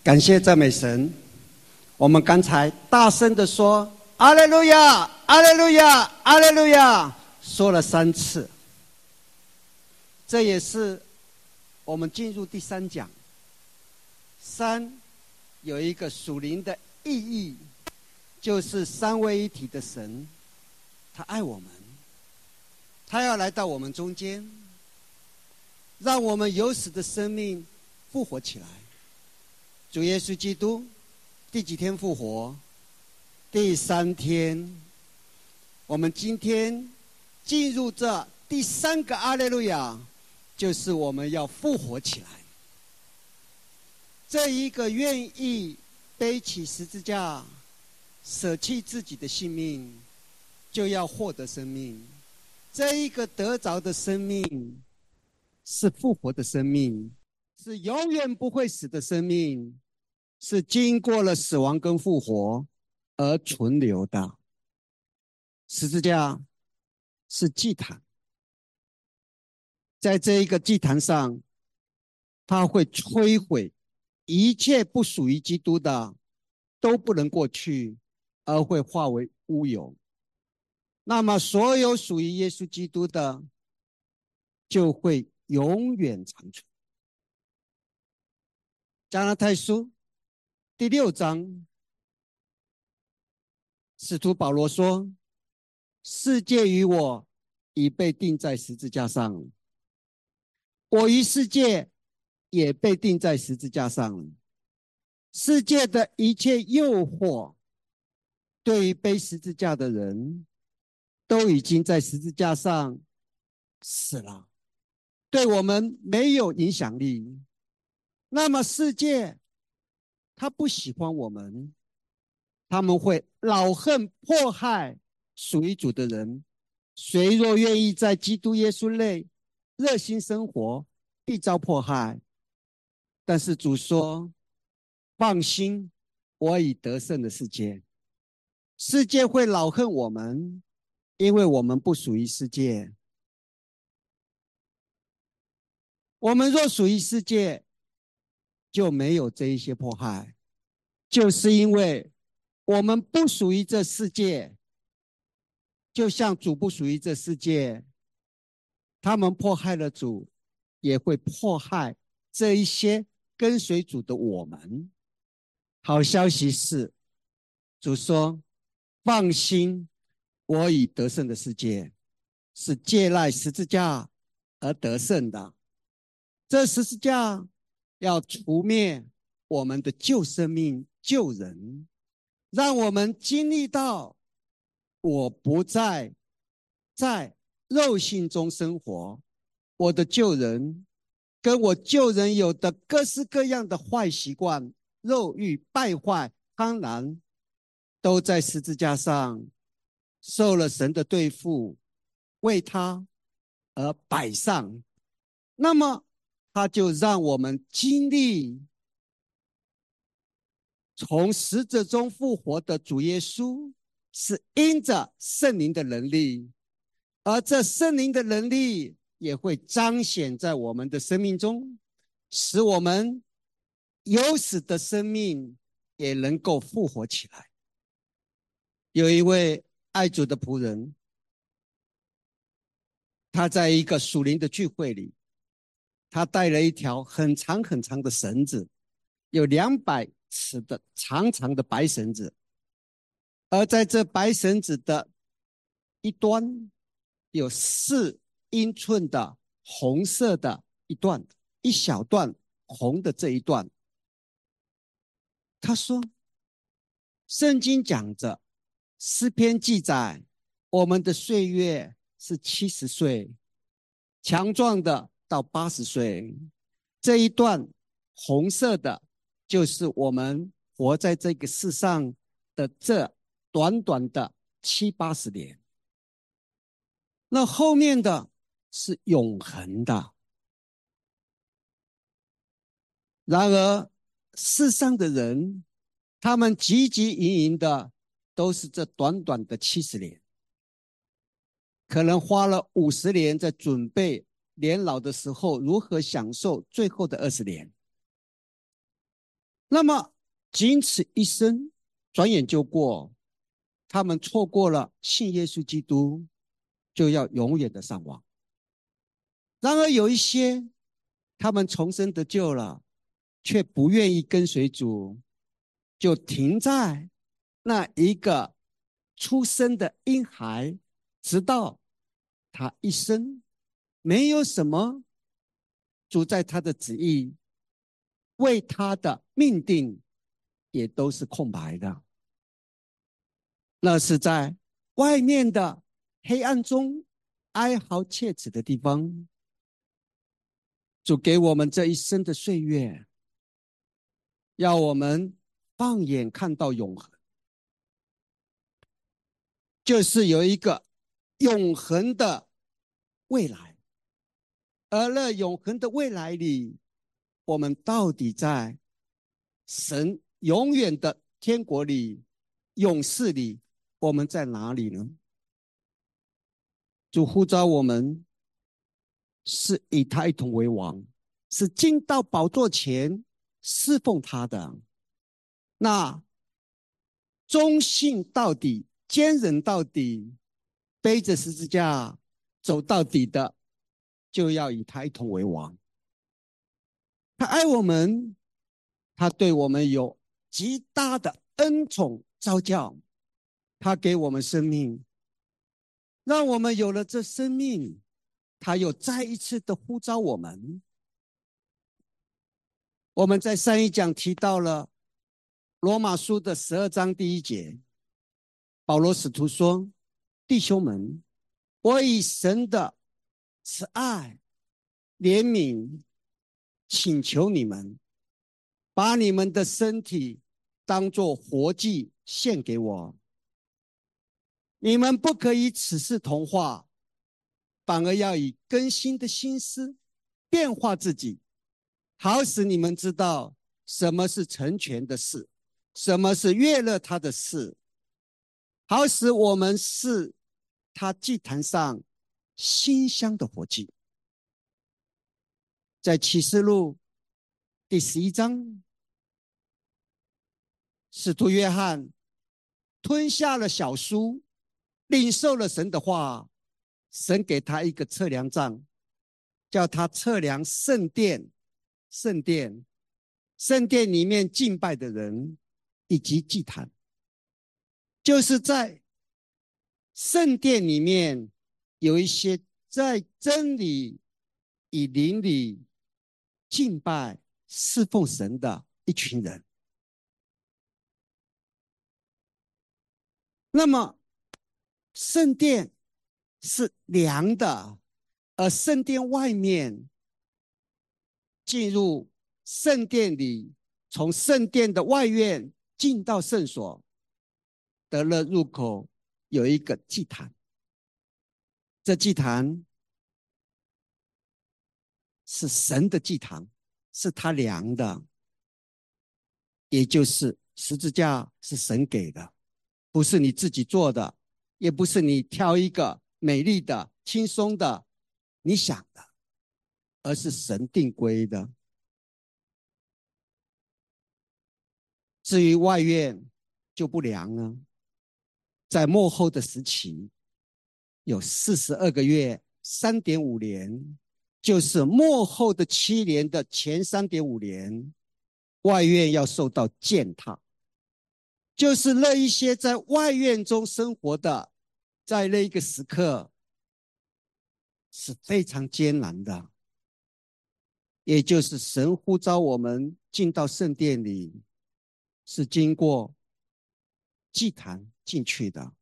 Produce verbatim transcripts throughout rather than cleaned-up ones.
感谢赞美神。我们刚才大声的说阿肋路亚，阿肋路亚，阿肋路亚，说了三次。这也是我们进入第三讲。三有一个属灵的意义，就是三位一体的神，他爱我们，他要来到我们中间，让我们有死的生命复活起来。主耶稣基督第几天复活？第三天。我们今天进入这第三个阿肋路亚，就是我们要复活起来。这一个愿意背起十字架舍弃自己的性命，就要获得生命。这一个得着的生命是复活的生命，是永远不会死的生命，是经过了死亡跟复活而存留的。十字架是祭坛，在这一个祭坛上，它会摧毁一切不属于基督的，都不能过去，而会化为乌有。那么所有属于耶稣基督的，就会永远长存。加拉太书第六章，使徒保罗说，世界与我已被钉在十字架上，我与世界也被钉在十字架上。世界的一切诱惑，对于背十字架的人，都已经在十字架上死了，对我们没有影响力。那么世界他不喜欢我们，他们会恼恨迫害属于主的人。谁若愿意在基督耶稣内热心生活，必遭迫害。但是主说，放心，我已得胜的世界。世界会恼恨我们，因为我们不属于世界。我们若属于世界，就没有这一些迫害，就是因为我们不属于这世界。就像主不属于这世界，他们迫害了主，也会迫害这一些跟随主的我们。好消息是，主说，放心，我已得胜的世界，是借赖十字架而得胜的。这十字架要除灭我们的旧生命、旧人，让我们经历到我不再在肉性中生活，我的旧人跟我旧人有的各式各样的坏习惯、肉欲、败坏、贪婪，都在十字架上受了神的对付，为他而摆上。那么他就让我们经历从死者中复活的主耶稣，是因着圣灵的能力，而这圣灵的能力也会彰显在我们的生命中，使我们有死的生命也能够复活起来。有一位爱主的仆人，他在一个属灵的聚会里，他带了一条很长很长的绳子，有两百尺的长长的白绳子，而在这白绳子的一端有四英寸的红色的一段，一小段红的这一段。他说，圣经讲着，诗篇记载，我们的岁月是七十岁，强壮的到八十岁。这一段红色的，就是我们活在这个世上的这短短的七八十年。那后面的是永恒的。然而世上的人，他们汲汲营营的都是这短短的七十年，可能花了五十年在准备年老的时候如何享受最后的二十年。 那么仅此一生，转眼就过，他们错过了信耶稣基督，就要永远的丧亡。然而有一些，他们重生得救了，却不愿意跟随主，就停在那一个出生的婴孩，直到他一生没有什么主在他的旨意，为他的命定也都是空白的。那是在外面的黑暗中哀嚎切齿的地方，主给我们这一生的岁月，要我们放眼看到永恒，就是有一个永恒的未来。而那永恒的未来里，我们到底在神永远的天国里、永世里，我们在哪里呢？主呼召我们是以他一同为王，是进到宝座前侍奉他的。那忠信到底、坚忍到底、背着十字架走到底的，就要以他一同为王。他爱我们，他对我们有极大的恩宠召教，他给我们生命，让我们有了这生命，他又再一次的呼召我们。我们在上一讲提到了罗马书的十二章第一节，保罗使徒说：弟兄们，我以神的慈爱、怜悯，请求你们，把你们的身体当作活祭献给我。你们不可以此事同化，反而要以更新的心思变化自己，好使你们知道什么是成全的事，什么是悦乐他的事，好使我们是他祭坛上馨香的火祭。在启示录第十一章，使徒约翰吞下了小书，领受了神的话，神给他一个测量杖，叫他测量圣殿、圣殿、圣殿里面敬拜的人以及祭坛，就是在圣殿里面有一些在真理以灵里敬拜侍奉神的一群人。那么圣殿是凉的，而圣殿外面进入圣殿里，从圣殿的外院进到圣所得了入口，有一个祭坛。这祭坛是神的祭坛，是他量的，也就是十字架是神给的，不是你自己做的，也不是你挑一个美丽的、轻松的你想的，而是神定规的。至于外院就不量了。在末后的时期，有四十二个月 三点五年，就是末后的七年的前 三点五年，外院要受到践踏，就是那一些在外院中生活的，在那一个时刻是非常艰难的。也就是神呼召我们进到圣殿里，是经过祭坛进去的。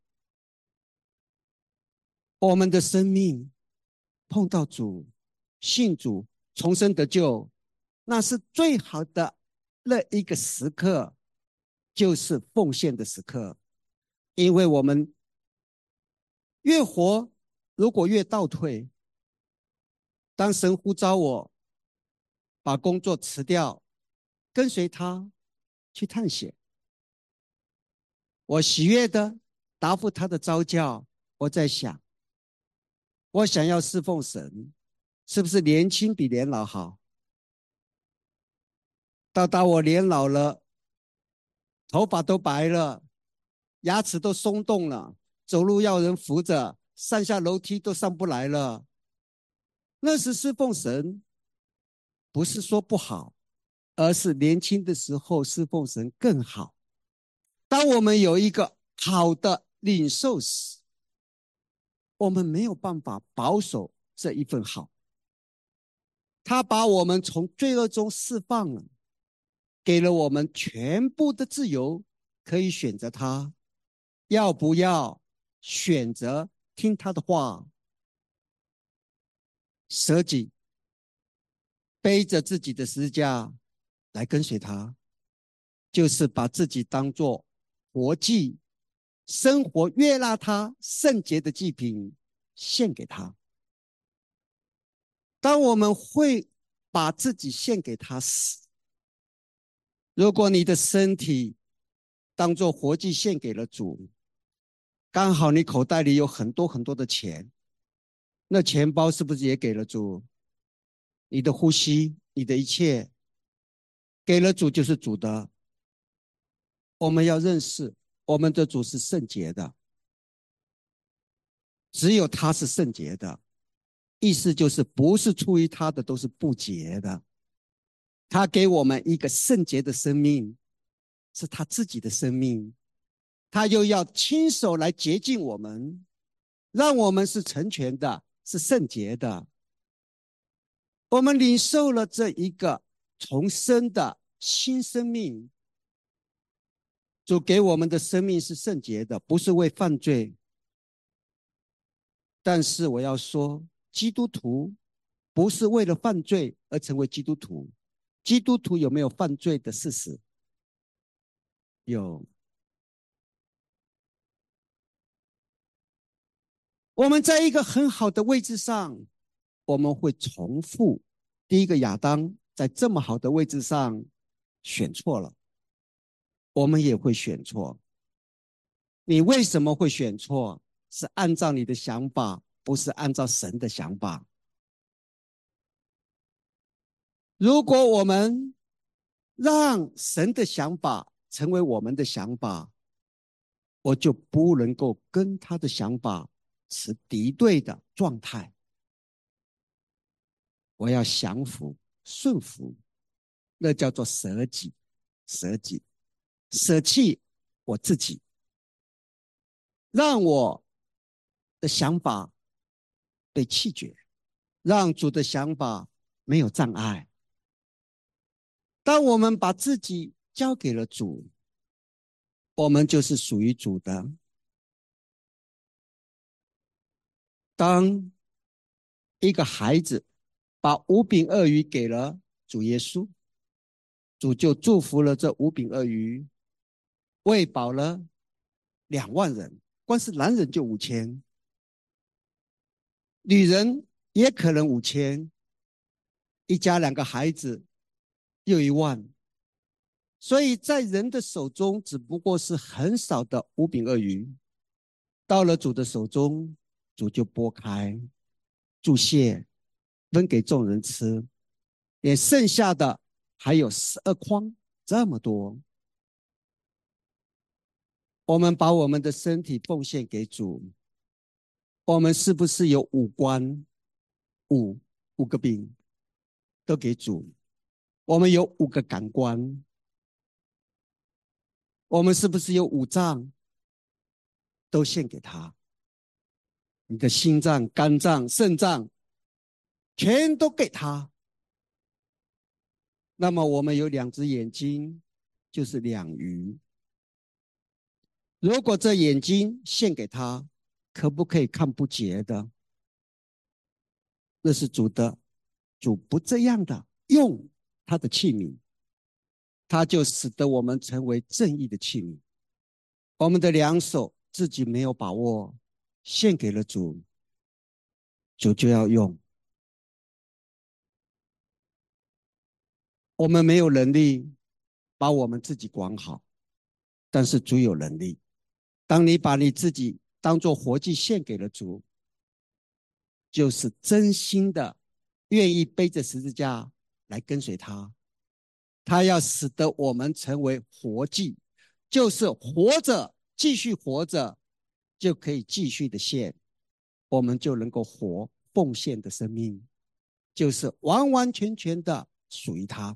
我们的生命碰到主、信主、重生得救，那是最好的那一个时刻，就是奉献的时刻。因为我们越活，如果越倒退，当神呼召我把工作辞掉，跟随他去探险，我喜悦的答复他的召叫。我在想，我想要侍奉神，是不是年轻比年老好？到达我年老了， 头发都白了，牙齿都松动了，走路要人扶着，上下楼梯都上不来了。那时侍奉神，不是说不好，而是年轻的时候侍奉神更好。当我们有一个好的领受时，我们没有办法保守这一份好。他把我们从罪恶中释放了，给了我们全部的自由，可以选择他，要不要选择听他的话，舍己，背着自己的十字架来跟随他，就是把自己当作活祭，生活悦纳他圣洁的祭品献给他。当我们会把自己献给他时，如果你的身体当作活祭献给了主，刚好你口袋里有很多很多的钱，那钱包是不是也给了主？你的呼吸，你的一切给了主就是主的。我们要认识我们的主是圣洁的，只有他是圣洁的，意思就是不是出于他的都是不洁的。他给我们一个圣洁的生命，是他自己的生命，他又要亲手来洁净我们，让我们是成全的，是圣洁的。我们领受了这一个重生的新生命，主给我们的生命是圣洁的，不是为犯罪。但是我要说，基督徒不是为了犯罪而成为基督徒。基督徒有没有犯罪的事实？有。我们在一个很好的位置上，我们会重复第一个亚当在这么好的位置上选错了，我们也会选错。你为什么会选错？是按照你的想法，不是按照神的想法。如果我们让神的想法成为我们的想法，我就不能够跟他的想法持敌对的状态。我要降服、顺服，那叫做舍己，舍己，舍弃我自己，让我的想法被弃绝，让主的想法没有障碍。当我们把自己交给了主，我们就是属于主的。当一个孩子把五饼二鱼给了主耶稣，主就祝福了这五饼二鱼，喂饱了两万人，光是男人就五千，女人也可能五千，一家两个孩子又一万。所以在人的手中只不过是很少的五饼二鱼，到了主的手中，主就拨开注谢，分给众人吃，连剩下的还有十二筐，这么多。我们把我们的身体奉献给主，我们是不是有五官，五五个饼都给主？我们有五个感官，我们是不是有五脏都献给他？你的心脏、肝脏、肾脏全都给他。那么我们有两只眼睛，就是两鱼。如果这眼睛献给他，可不可以看不洁的？那是主的，主不这样的用他的器皿，他就使得我们成为正义的器皿。我们的两手自己没有把握，献给了主，主就要用。我们没有能力把我们自己管好，但是主有能力。当你把你自己当作活祭献给了主，就是真心的愿意背着十字架来跟随他。他要使得我们成为活祭， 就是活着，继续活着，就可以继续的献，我们就能够活奉献的生命，就是完完全全的属于他。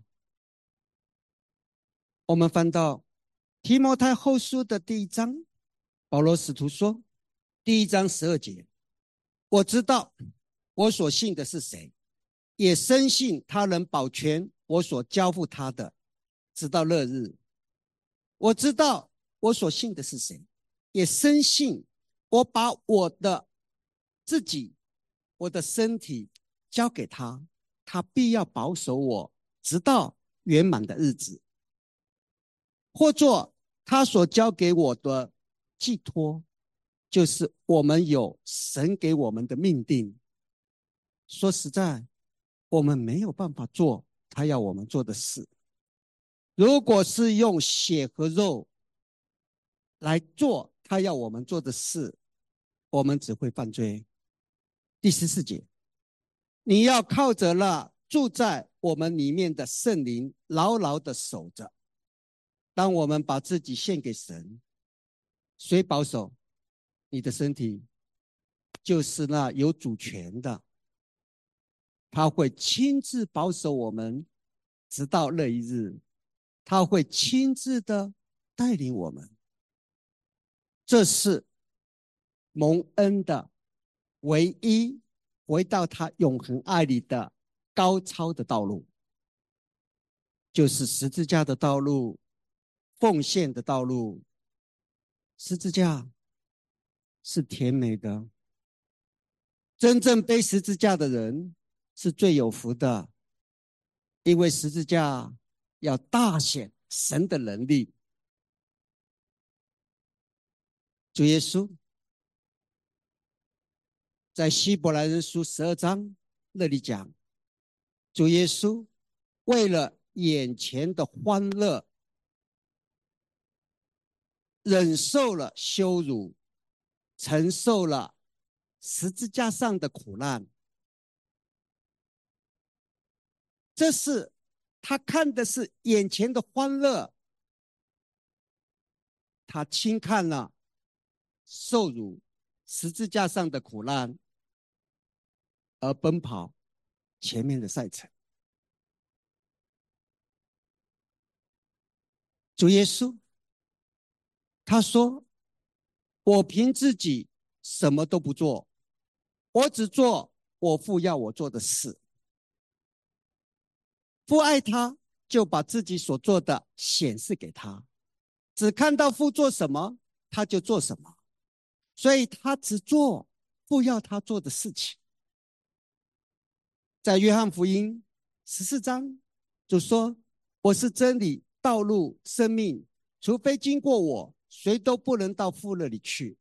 我们翻到提摩太后书的第一章，保罗使徒说，第一章十二节，我知道我所信的是谁，也深信他能保全我所交付他的，直到日日。我知道我所信的是谁，也深信我把我的自己，我的身体交给他，他必要保守我，直到圆满的日子。或作他所交给我的寄托，就是我们有神给我们的命定。说实在，我们没有办法做他要我们做的事。如果是用血和肉来做他要我们做的事，我们只会犯罪。第十四节，你要靠着那住在我们里面的圣灵，牢牢的守着。当我们把自己献给神，谁保守你的身体？就是那有主权的，他会亲自保守我们，直到那一日，他会亲自的带领我们。这是蒙恩的唯一回到他永恒爱里的高超的道路，就是十字架的道路，奉献的道路。十字架是甜美的，真正背十字架的人是最有福的，因为十字架要大显神的能力。主耶稣在希伯来人书十二章那里讲，主耶稣为了眼前的欢乐，忍受了羞辱，承受了十字架上的苦难。这是他看的是眼前的欢乐，他轻看了受辱十字架上的苦难，而奔跑前面的赛程。主耶稣他说，我凭自己什么都不做，我只做我父要我做的事。父爱他，就把自己所做的显示给他，只看到父做什么他就做什么，所以他只做父要他做的事情。在约翰福音十四章就说，我是真理、道路、生命，除非经过我，谁都不能到父那里去。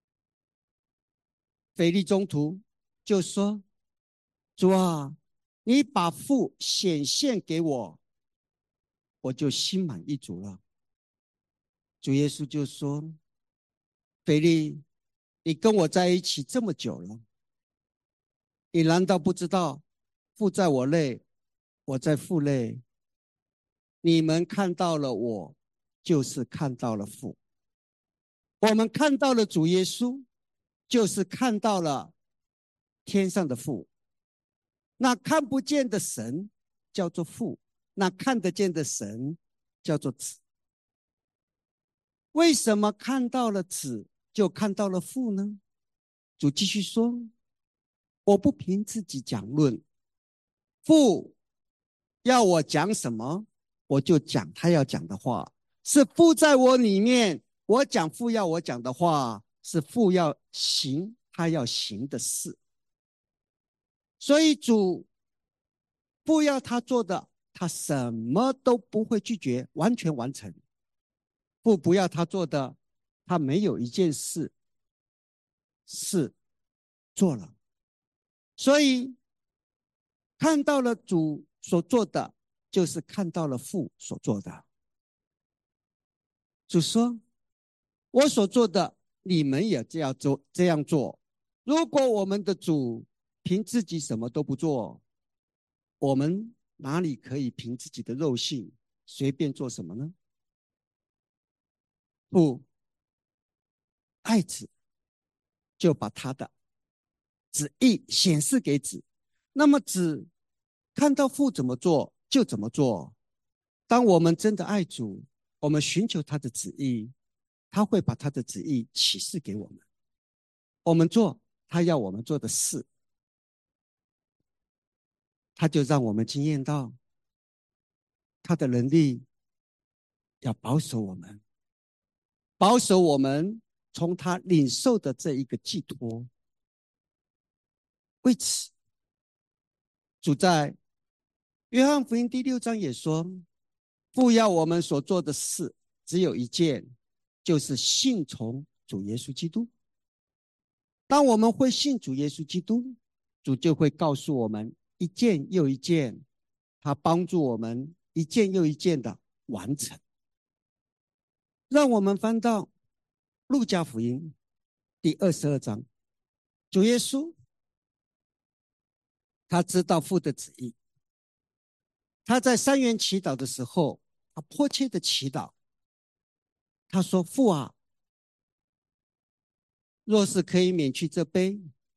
腓利宗徒就说，主啊，你把父显现给我，我就心满意足了。主耶稣就说，腓利，你跟我在一起这么久了，你难道不知道父在我内，我在父内？你们看到了我，就是看到了父。我们看到了主耶稣，就是看到了天上的父。那看不见的神叫做父，那看得见的神叫做子。为什么看到了子就看到了父呢？主继续说，我不凭自己讲论，父要我讲什么，我就讲他要讲的话，是父在我里面，我讲父要我讲的话，是父要行他要行的事。所以主父要他做的，他什么都不会拒绝，完全完成。父不要他做的，他没有一件事是做了。所以看到了主所做的，就是看到了父所做的。主说，我所做的你们也这样做这样做。如果我们的主凭自己什么都不做，我们哪里可以凭自己的肉性随便做什么呢？ 父爱子，就把他的旨意显示给子。那么子看到父怎么做就怎么做。当我们真的爱主，我们寻求他的旨意，他会把他的旨意启示给我们，我们做他要我们做的事，他就让我们经验到他的能力要保守我们，保守我们从他领受的这一个寄托。为此，主在约翰福音第六章也说，父要我们所做的事只有一件，就是信从主耶稣基督。当我们会信主耶稣基督，主就会告诉我们一件又一件，他帮助我们一件又一件的完成。让我们翻到路加福音第二十二章，主耶稣他知道父的旨意，他在三元祈祷的时候，他迫切的祈祷，他说：父啊，若是可以免去这杯，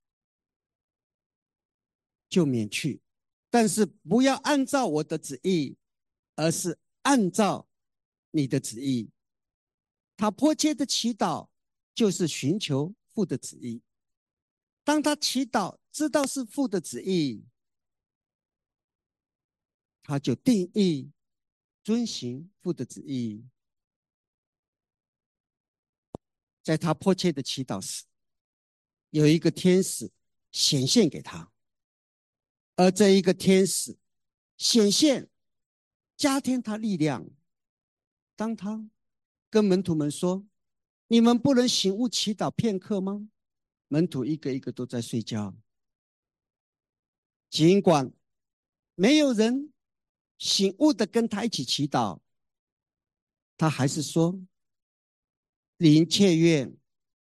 就免去，但是不要按照我的旨意，而是按照你的旨意。他迫切的祈祷就是寻求父的旨意。当他祈祷知道是父的旨意，他就定义遵行父的旨意。在他迫切的祈祷时，有一个天使显现给他，而这一个天使显现加添他力量。当他跟门徒们说：你们不能醒悟祈祷片刻吗？门徒一个一个都在睡觉。尽管没有人醒悟的跟他一起祈祷，他还是说：灵切愿，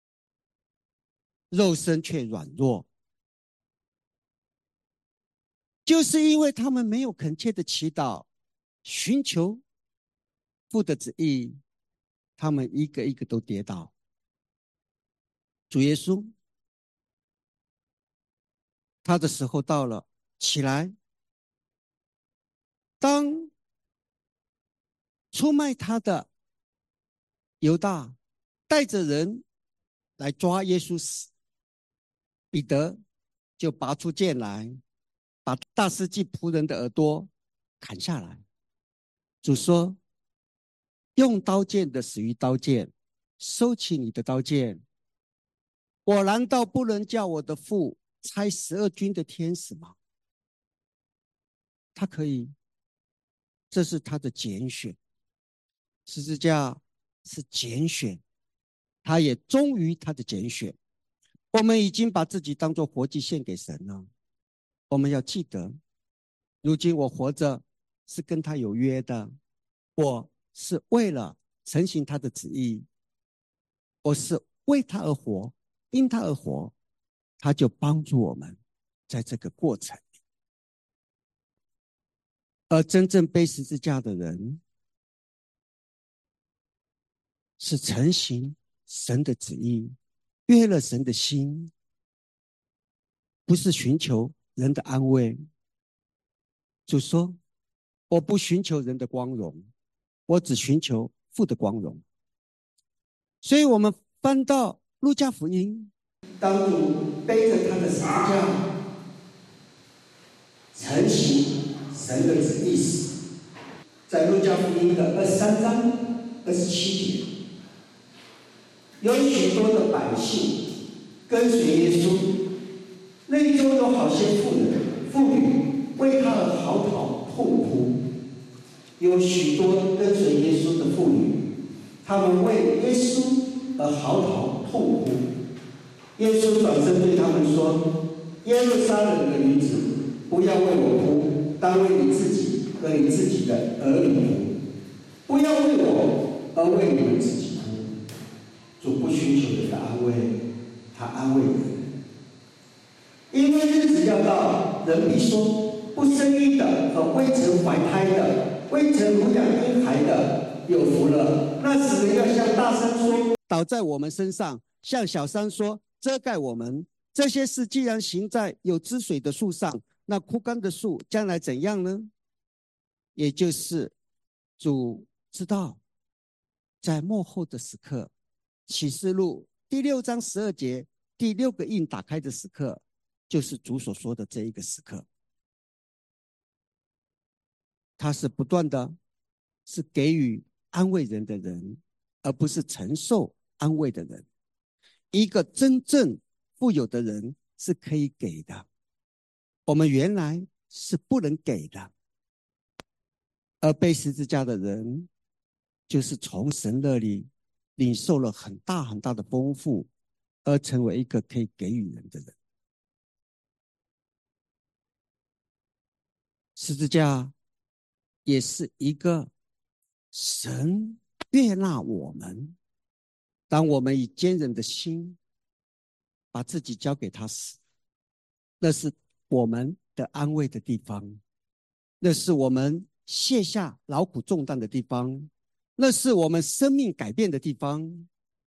肉身却软弱。就是因为他们没有恳切的祈祷，寻求父的旨意，他们一个一个都跌倒。主耶稣，他的时候到了，起来。当出卖他的犹大带着人来抓耶稣时，彼得就拔出剑来，把大司祭仆人的耳朵砍下来。主说：用刀剑的死于刀剑，收起你的刀剑。我难道不能叫我的父差十二军的天使吗？他可以，这是他的拣选。十字架是拣选，他也忠于他的拣选。我们已经把自己当作活祭献给神了。我们要记得，如今我活着是跟他有约的，我是为了成行他的旨意，我是为他而活，因他而活，他就帮助我们在这个过程里。而真正背十字架的人，是承行神的旨意，约了神的心，不是寻求人的安慰。主说：我不寻求人的光荣，我只寻求父的光荣。所以我们翻到路加福音，当主背着他的十字架承行神的旨意时，在路加福音的二十三章二十七节，有许多的百姓跟随耶稣，内中有好些妇人、妇女为他而嚎啕痛哭。有许多跟随耶稣的妇女，他们为耶稣而嚎啕痛哭。耶稣转身对他们说：耶路撒冷的女子，不要为我哭，当为你自己和你自己的儿女哭，不要为我，而为你们自己哭。主不寻求人的安慰，他安慰人。因为日子要到，人必说：不生育的和未曾怀胎的、未曾乳养婴孩的，有福了。 那死人要向大山说，倒在我们身上；向小山说，遮盖我们。这些事既然行在有汁水的树上，那枯干的树将来怎样呢？也就是主知道，在末后的时刻，启示录第六章十二节，第六个印打开的时刻，就是主所说的这一个时刻。他是不断的，是给予安慰人的人，而不是承受安慰的人。一个真正富有的人是可以给的，我们原来是不能给的。而背十字架的人，就是从神那里领受了很大很大的丰富，而成为一个可以给予人的人。十字架也是一个神悦纳我们，当我们以坚韧的心把自己交给他时，那是我们的安慰的地方，那是我们卸下劳苦重担的地方，那是我们生命改变的地方。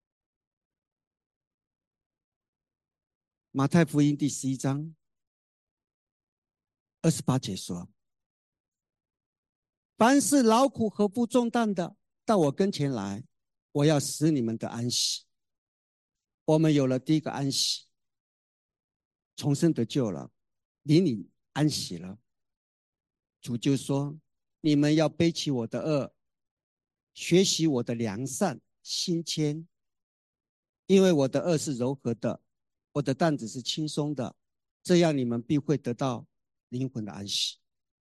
马太福音第十一章二十八节说，凡是劳苦和负重担的，到我跟前来，我要使你们的安息。我们有了第一个安息，重生得救了，灵里安息了。主就说，你们要背起我的恶，学习我的良善心谦，因为我的恶是柔和的，我的担子是轻松的，这样你们必会得到灵魂的安息。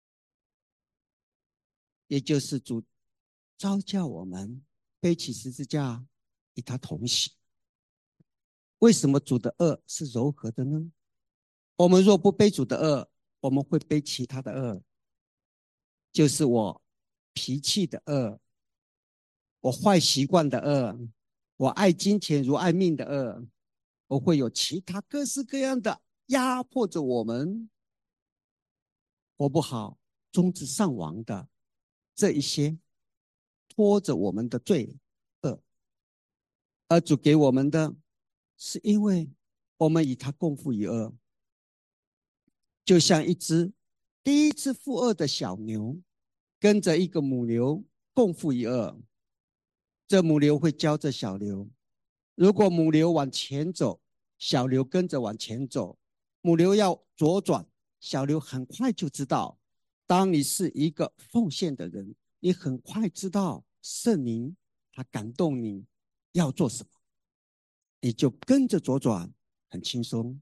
也就是主召叫我们背起十字架，与他同行。为什么主的恶是柔和的呢？我们若不背主的恶，我们会背其他的恶，就是我脾气的恶，我坏习惯的恶，我爱金钱如爱命的恶，我会有其他各式各样的压迫着我们活不好、终至丧亡的这一些拖着我们的罪恶。而主给我们的是因为我们与他共负一恶，就像一只第一次负恶的小牛跟着一个母牛共负一恶，这母牛会教着小牛，如果母牛往前走，小牛跟着往前走，母牛要左转，小牛很快就知道。当你是一个奉献的人，你很快知道圣灵他感动你要做什么，你就跟着左转，很轻松。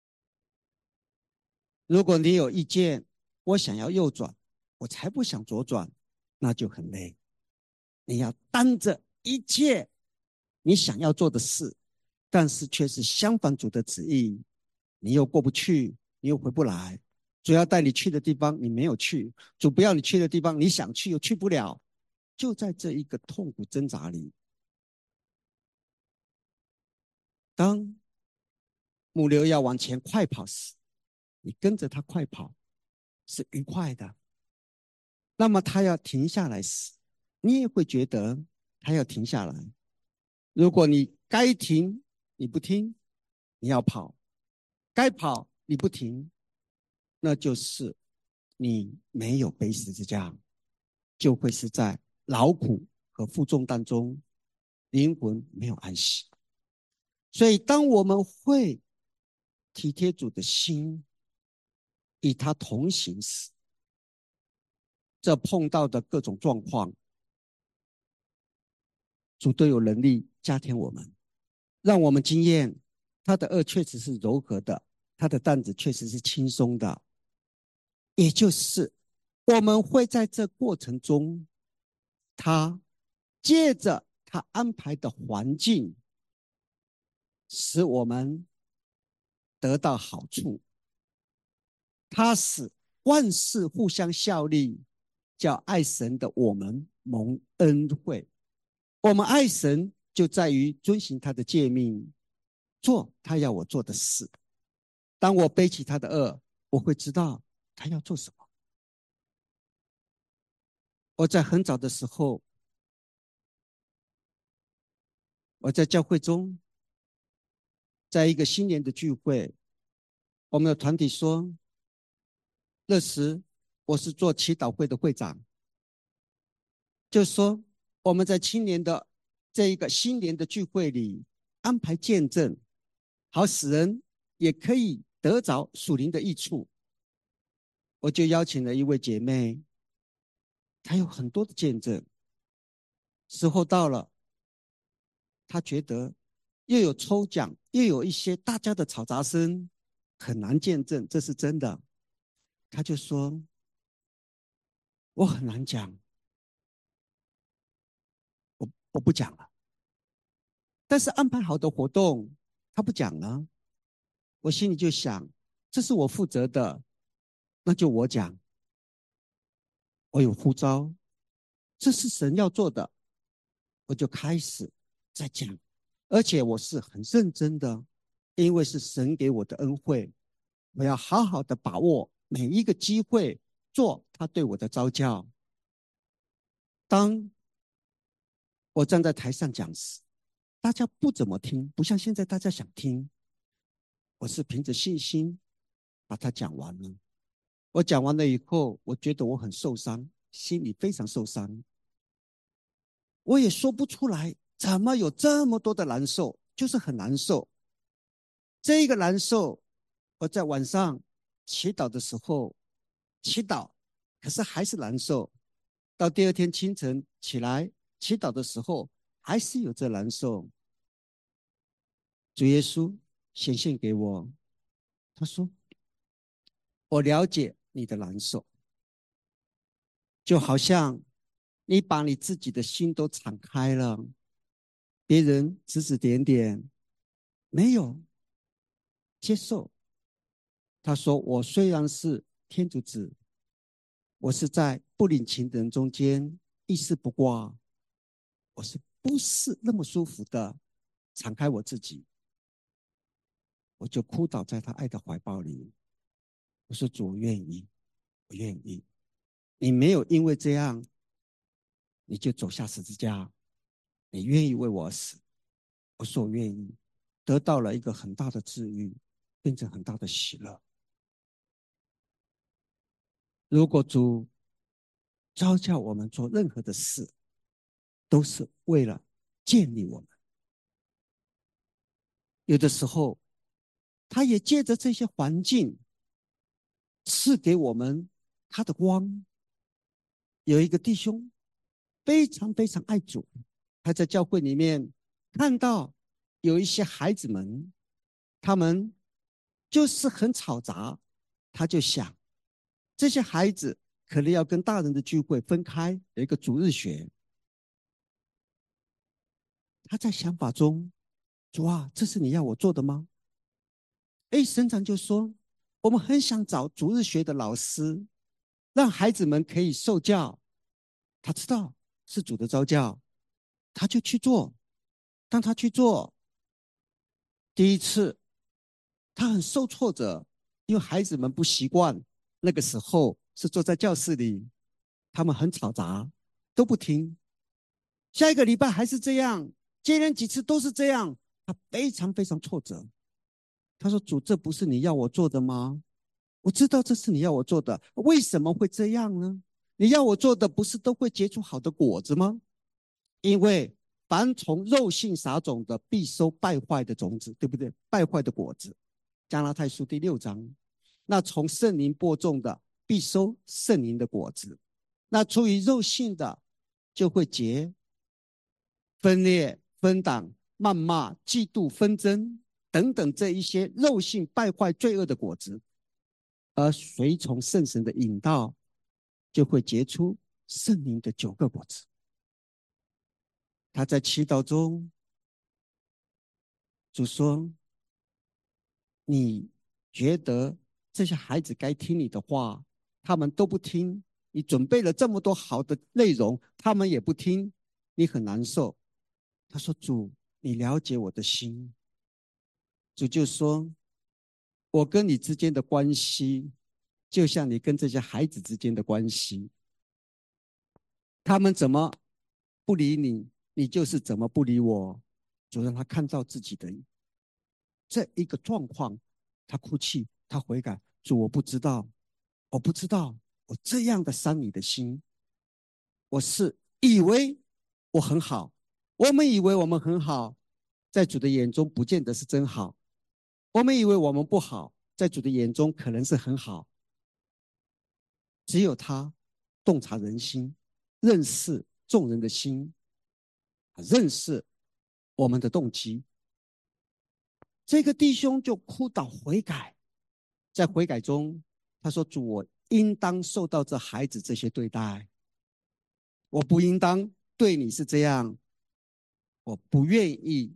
如果你有意见，我想要右转，我才不想左转，那就很累。你要担着一切你想要做的事，但是却是相反主的旨意，你又过不去，你又回不来。主要带你去的地方你没有去，主不要你去的地方你想去又去不了，就在这一个痛苦挣扎里。当母牛要往前快跑时，你跟着它快跑是愉快的，那么它要停下来时，你也会觉得它要停下来。如果你该停你不听，你要跑，该跑你不停，那就是你没有背十字架，就会是在劳苦和负重担中，灵魂没有安息。所以当我们会体贴主的心，与他同行时，这碰到的各种状况，主都有能力加添我们，让我们经验他的恶确实是柔和的，他的担子确实是轻松的。也就是我们会在这过程中，他借着他安排的环境，使我们得到好处。他使万事互相效力，叫爱神的我们蒙恩惠。我们爱神就在于遵行他的诫命，做他要我做的事。当我背起他的恶，我会知道他要做什么。我在很早的时候我在教会中，在一个新年的聚会，我们的团体说，那时我是做祈祷会的会长，就说我们在青年的这一个新年的聚会里安排见证，好使人也可以得着属灵的益处。我就邀请了一位姐妹，她有很多的见证。时候到了，她觉得又有抽奖，又有一些大家的嘈杂声，很难见证，这是真的。她就说：“我很难讲，我我不讲了。”但是安排好的活动，她不讲了。我心里就想，这是我负责的，那就我讲。我有呼召，这是神要做的，我就开始在讲，而且我是很认真的，因为是神给我的恩惠，我要好好的把握每一个机会，做他对我的召教。当我站在台上讲时，大家不怎么听，不像现在大家想听。我是凭着信心把它讲完了。我讲完了以后，我觉得我很受伤，心里非常受伤。我也说不出来，怎么有这么多的难受，就是很难受。这一个难受，我在晚上祈祷的时候祈祷，可是还是难受。到第二天清晨起来祈祷的时候，还是有这难受。主耶稣显现给我，他说：“我了解你的难受，就好像你把你自己的心都敞开了，别人指指点点，没有接受。”他说：“我虽然是天主子，我是在不领情的人中间一丝不挂，我是不是那么舒服的敞开我自己？”我就哭倒在他爱的怀抱里。我说：“主，我愿意，我愿意。你没有因为这样，你就走下十字架，你愿意为我死。”我说：“我愿意。”得到了一个很大的治愈，变成很大的喜乐。如果主召叫我们做任何的事，都是为了建立我们。有的时候，他也借着这些环境赐给我们他的光。有一个弟兄非常非常爱主，他在教会里面看到有一些孩子们，他们就是很吵杂，他就想这些孩子可能要跟大人的聚会分开，有一个主日学。他在想法中，主啊，这是你要我做的吗？哎，省长就说，我们很想找主日学的老师，让孩子们可以受教。他知道是主的召教，他就去做。当他去做第一次，他很受挫折，因为孩子们不习惯。那个时候是坐在教室里，他们很吵杂，都不听。下一个礼拜还是这样，接连几次都是这样，他非常非常挫折。他说：“主，这不是你要我做的吗？我知道这是你要我做的，为什么会这样呢？你要我做的不是都会结出好的果子吗？因为凡从肉性撒种的，必收败坏的种子，对不对？败坏的果子。加拉太书第六章。那从圣灵播种的，必收圣灵的果子。那出于肉性的，就会结分裂、分党、谩骂、嫉妒、纷争等等这一些肉性败坏罪恶的果子。而随从圣神的引导，就会结出圣灵的九个果子。”他在祈祷中，主说：“你觉得这些孩子该听你的话，他们都不听。你准备了这么多好的内容，他们也不听，你很难受。”他说：“主，你了解我的心。”主就说：“我跟你之间的关系，就像你跟这些孩子之间的关系。他们怎么不理你，你就是怎么不理我。 主让他看到自己的这一个状况，他哭泣，他悔改。主，我不知道，我不知道，我这样的伤你的心，我是以为我很好，我们以为我们很好，在主的眼中不见得是真好。我们以为我们不好，在主的眼中可能是很好。只有他洞察人心，认识众人的心，认识我们的动机。这个弟兄就哭倒悔改，在悔改中，他说：“主，我应当受到这孩子这些对待，我不应当对你是这样，我不愿意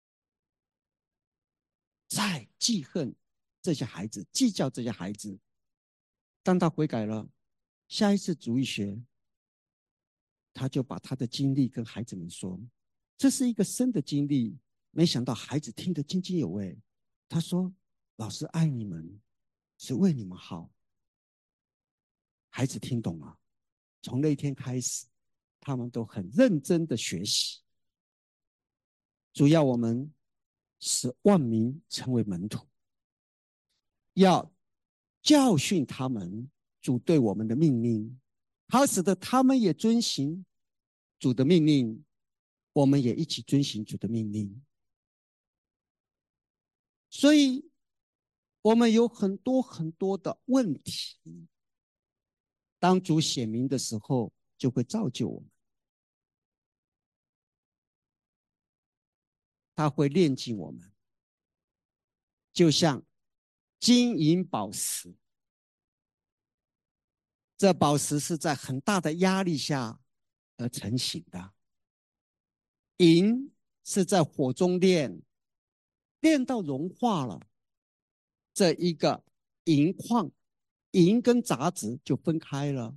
再记恨这些孩子，计较这些孩子。”当他悔改了，下一次主日学，他就把他的经历跟孩子们说，这是一个深的经历。没想到孩子听得津津有味。他说：“老师爱你们，是为你们好。”孩子听懂了。从那天开始，他们都很认真的学习。主要我们使万民成为门徒，要教训他们主对我们的命令，好使得他们也遵行主的命令，我们也一起遵行主的命令。所以我们有很多很多的问题，当主显明的时候，就会造就我们，他会炼净我们，就像金银宝石，这宝石是在很大的压力下而成型的，银是在火中炼，炼到融化了，这一个银矿，银跟杂质就分开了。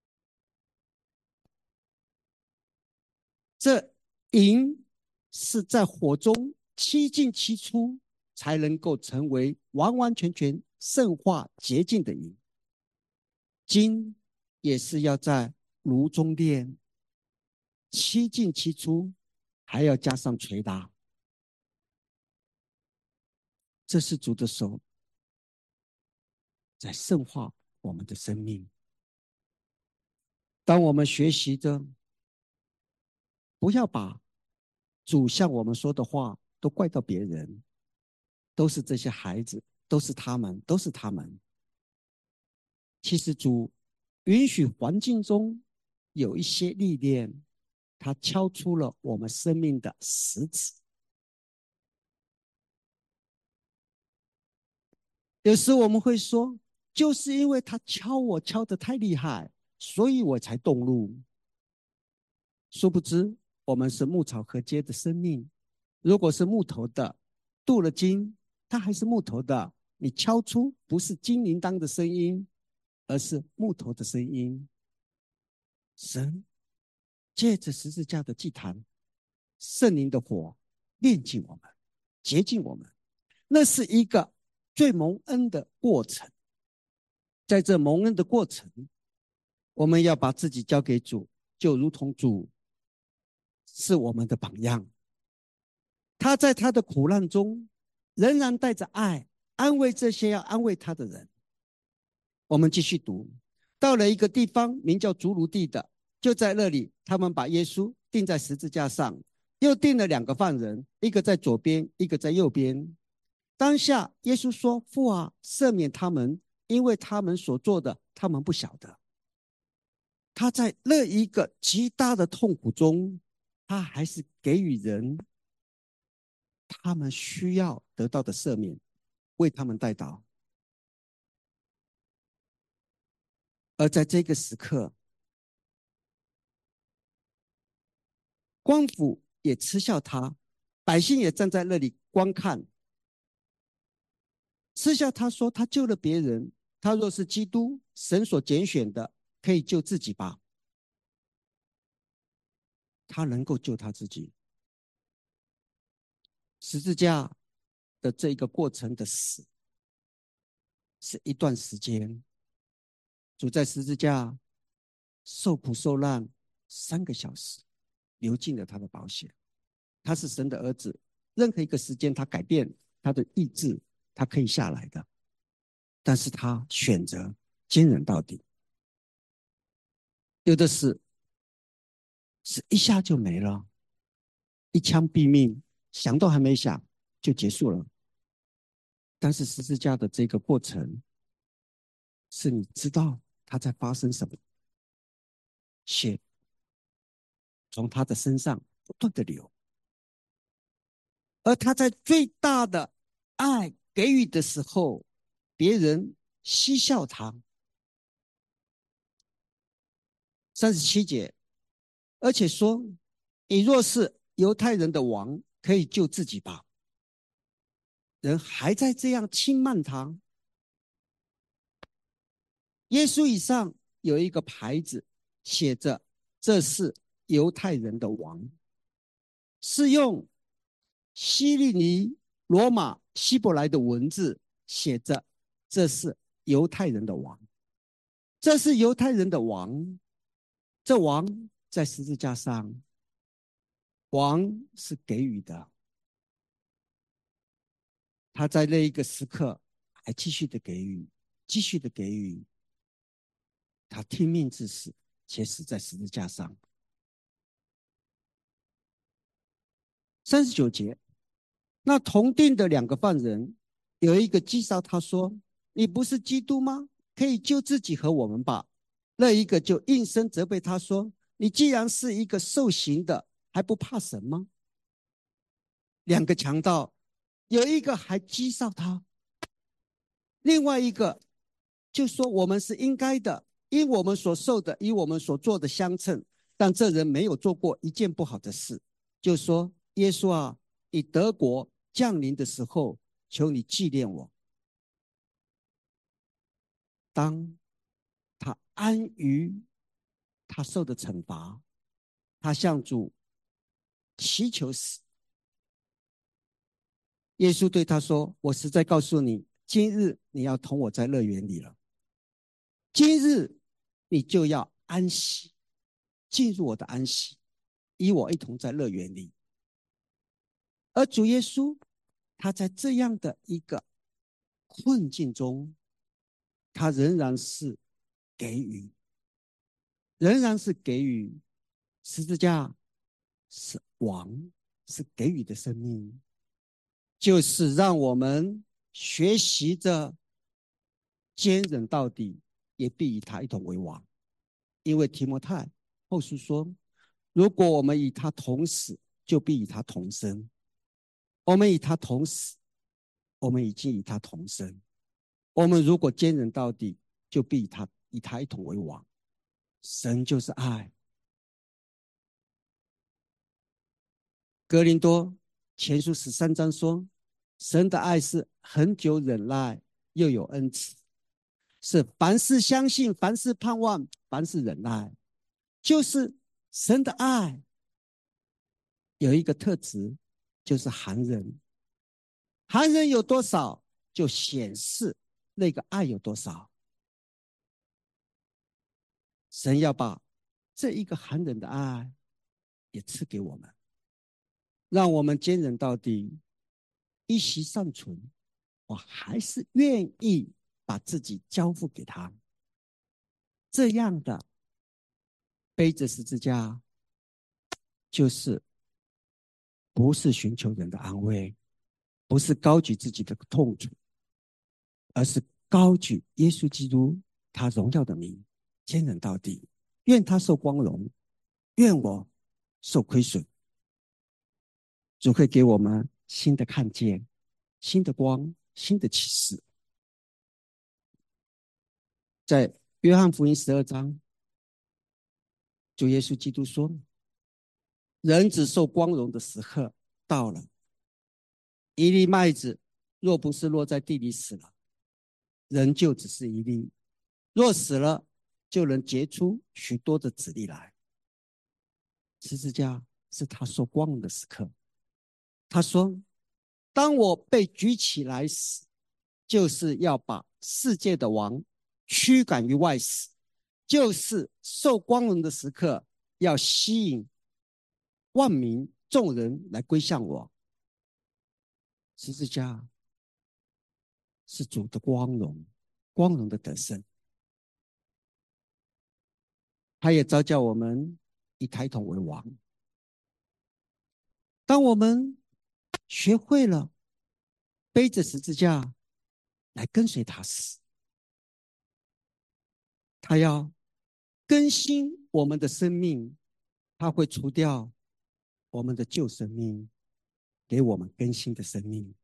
这银是在火中七进七出，才能够成为完完全全圣化洁净的银。金也是要在炉中炼，七进七出，还要加上捶打。这是主的手在圣化我们的生命。当我们学习着，不要把主向我们说的话都怪到别人，都是这些孩子，都是他们，都是他们。其实主允许环境中有一些历练，他敲出了我们生命的石子。有时我们会说，就是因为他敲我敲得太厉害，所以我才动怒。殊不知，我们是木草合接的生命。如果是木头的，镀了金，它还是木头的。你敲出不是金铃铛的声音，而是木头的声音。神借着十字架的祭坛，圣灵的火炼净我们，洁净我们。那是一个最蒙恩的过程。在这蒙恩的过程，我们要把自己交给主，就如同主是我们的榜样。他在他的苦难中，仍然带着爱，安慰这些要安慰他的人。我们继续读，到了一个地方，名叫竹炉地的，就在那里，他们把耶稣钉在十字架上，又钉了两个犯人，一个在左边，一个在右边。当下，耶稣说：“父啊，赦免他们，因为他们所做的，他们不晓得。”他在那一个极大的痛苦中，他还是给予人他们需要得到的赦免，为他们代祷。而在这个时刻，官府也嗤笑他，百姓也站在那里观看，嗤笑他说：“他救了别人，他若是基督，神所拣选的，可以救自己吧。”他能够救他自己。十字架的这一个过程的死，是一段时间。主在十字架受苦受难三个小时，流尽了他的宝血。他是神的儿子， 任何一个时间他改变他的意志，他可以下来的，但是他选择坚忍到底。有的是是一下就没了，一枪毙命，想都还没想就结束了。但是十字架的这个过程，是你知道他在发生什么，血从他的身上不断的流，而他在最大的爱给予的时候，别人嬉笑他。三十七节，而且说，你若是犹太人的王，可以救自己吧。人还在这样轻慢他。耶稣以上有一个牌子，写着这是犹太人的王，是用希利尼、罗马、希伯来的文字写着这是犹太人的王，这是犹太人的王。这王在十字架上，王是给予的，他在那一个时刻还继续的给予，继续的给予，他听命至死，且死在十字架上。三十九节，那同定的两个犯人，有一个讥笑他说：“你不是基督吗？可以救自己和我们吧。”那一个就应声责备他说：“你既然是一个受刑的，还不怕神吗？”两个强盗，有一个还讥笑他，另外一个就说：“我们是应该的，因我们所受的与我们所做的相称。”但这人没有做过一件不好的事，就说：“耶稣啊，你德国降临的时候，求你纪念我。”当他安于他受的惩罚，他向主祈求时，耶稣对他说：“我实在告诉你，今日你要同我在乐园里了。今日你就要安息，进入我的安息，与我一同在乐园里。”而主耶稣，他在这样的一个困境中，他仍然是给予，仍然是给予。十字架是王，是给予的生命，就是让我们学习着坚忍到底，也必与他一同为王。因为提摩太后书说，如果我们与他同死，就必与他同生。我们与他同死，我们已经与他同生。我们如果坚忍到底，就必与他与他一同为王。神就是爱。哥林多前书十三章说，神的爱是恒久忍耐，又有恩慈，是凡事相信，凡事盼望，凡事忍耐。就是神的爱有一个特质，就是含忍。含忍有多少，就显示那个爱有多少。神要把这一个含忍的爱也赐给我们，让我们坚忍到底，一息尚存，我还是愿意把自己交付给他。这样的背着十字架，就是不是寻求人的安慰，不是高举自己的痛楚，而是高举耶稣基督他荣耀的名，坚忍到底。愿他受光荣，愿我受亏损。主会给我们新的看见，新的光，新的启示。在约翰福音十二章，主耶稣基督说，人子受光荣的时刻到了。一粒麦子若不是落在地里死了，人就只是一粒；若死了，就能结出许多的子粒来。十字架是他受光荣的时刻。他说，当我被举起来时，就是要把世界的王驱赶于外死，就是受光荣的时刻，要吸引万民众人来归向我。 十字架是主的光荣，光荣的得胜。他也召叫我们以抬头为王。当我们学会了背着十字架来跟随他时，他要更新我们的生命，他会除掉我们的旧生命，给我们更新的生命。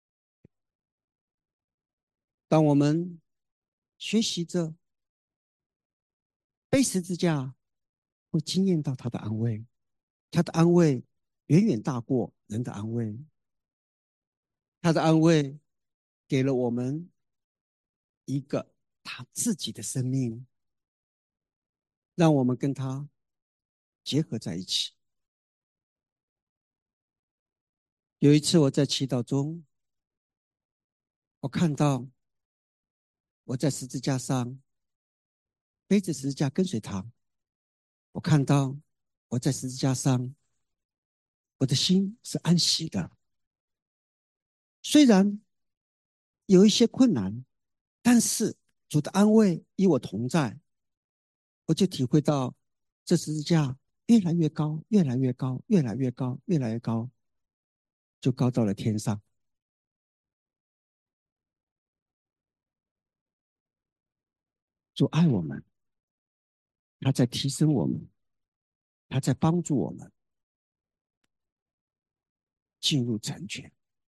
当我们学习着背十字架，会经验到他的安慰，他的安慰远远大过人的安慰，他的安慰给了我们一个他自己的生命，让我们跟他结合在一起。有一次我在祈祷中，我看到我在十字架上背着十字架跟随他，我看到我在十字架上，我的心是安息的。虽然有一些困难，但是主的安慰与我同在，我就体会到这十字架越来越高，越来越高，越来越高，越来越高，就高到了天上。主爱我们，他在提升我们，他在帮助我们进入成全。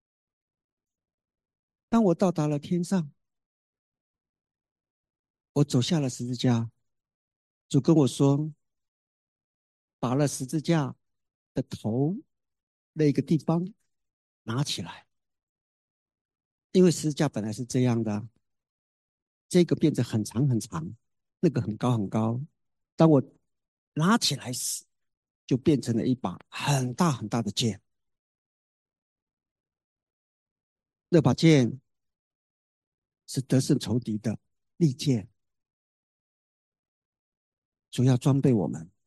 当我到达了天上，我走下了十字架，主跟我说，把了十字架的头那个地方拿起来，因为十字架本来是这样的，这个变得很长很长，那个很高很高。当我拿起来时，就变成了一把很大很大的剑。那把剑是得胜仇敌的利剑，主要装备我们。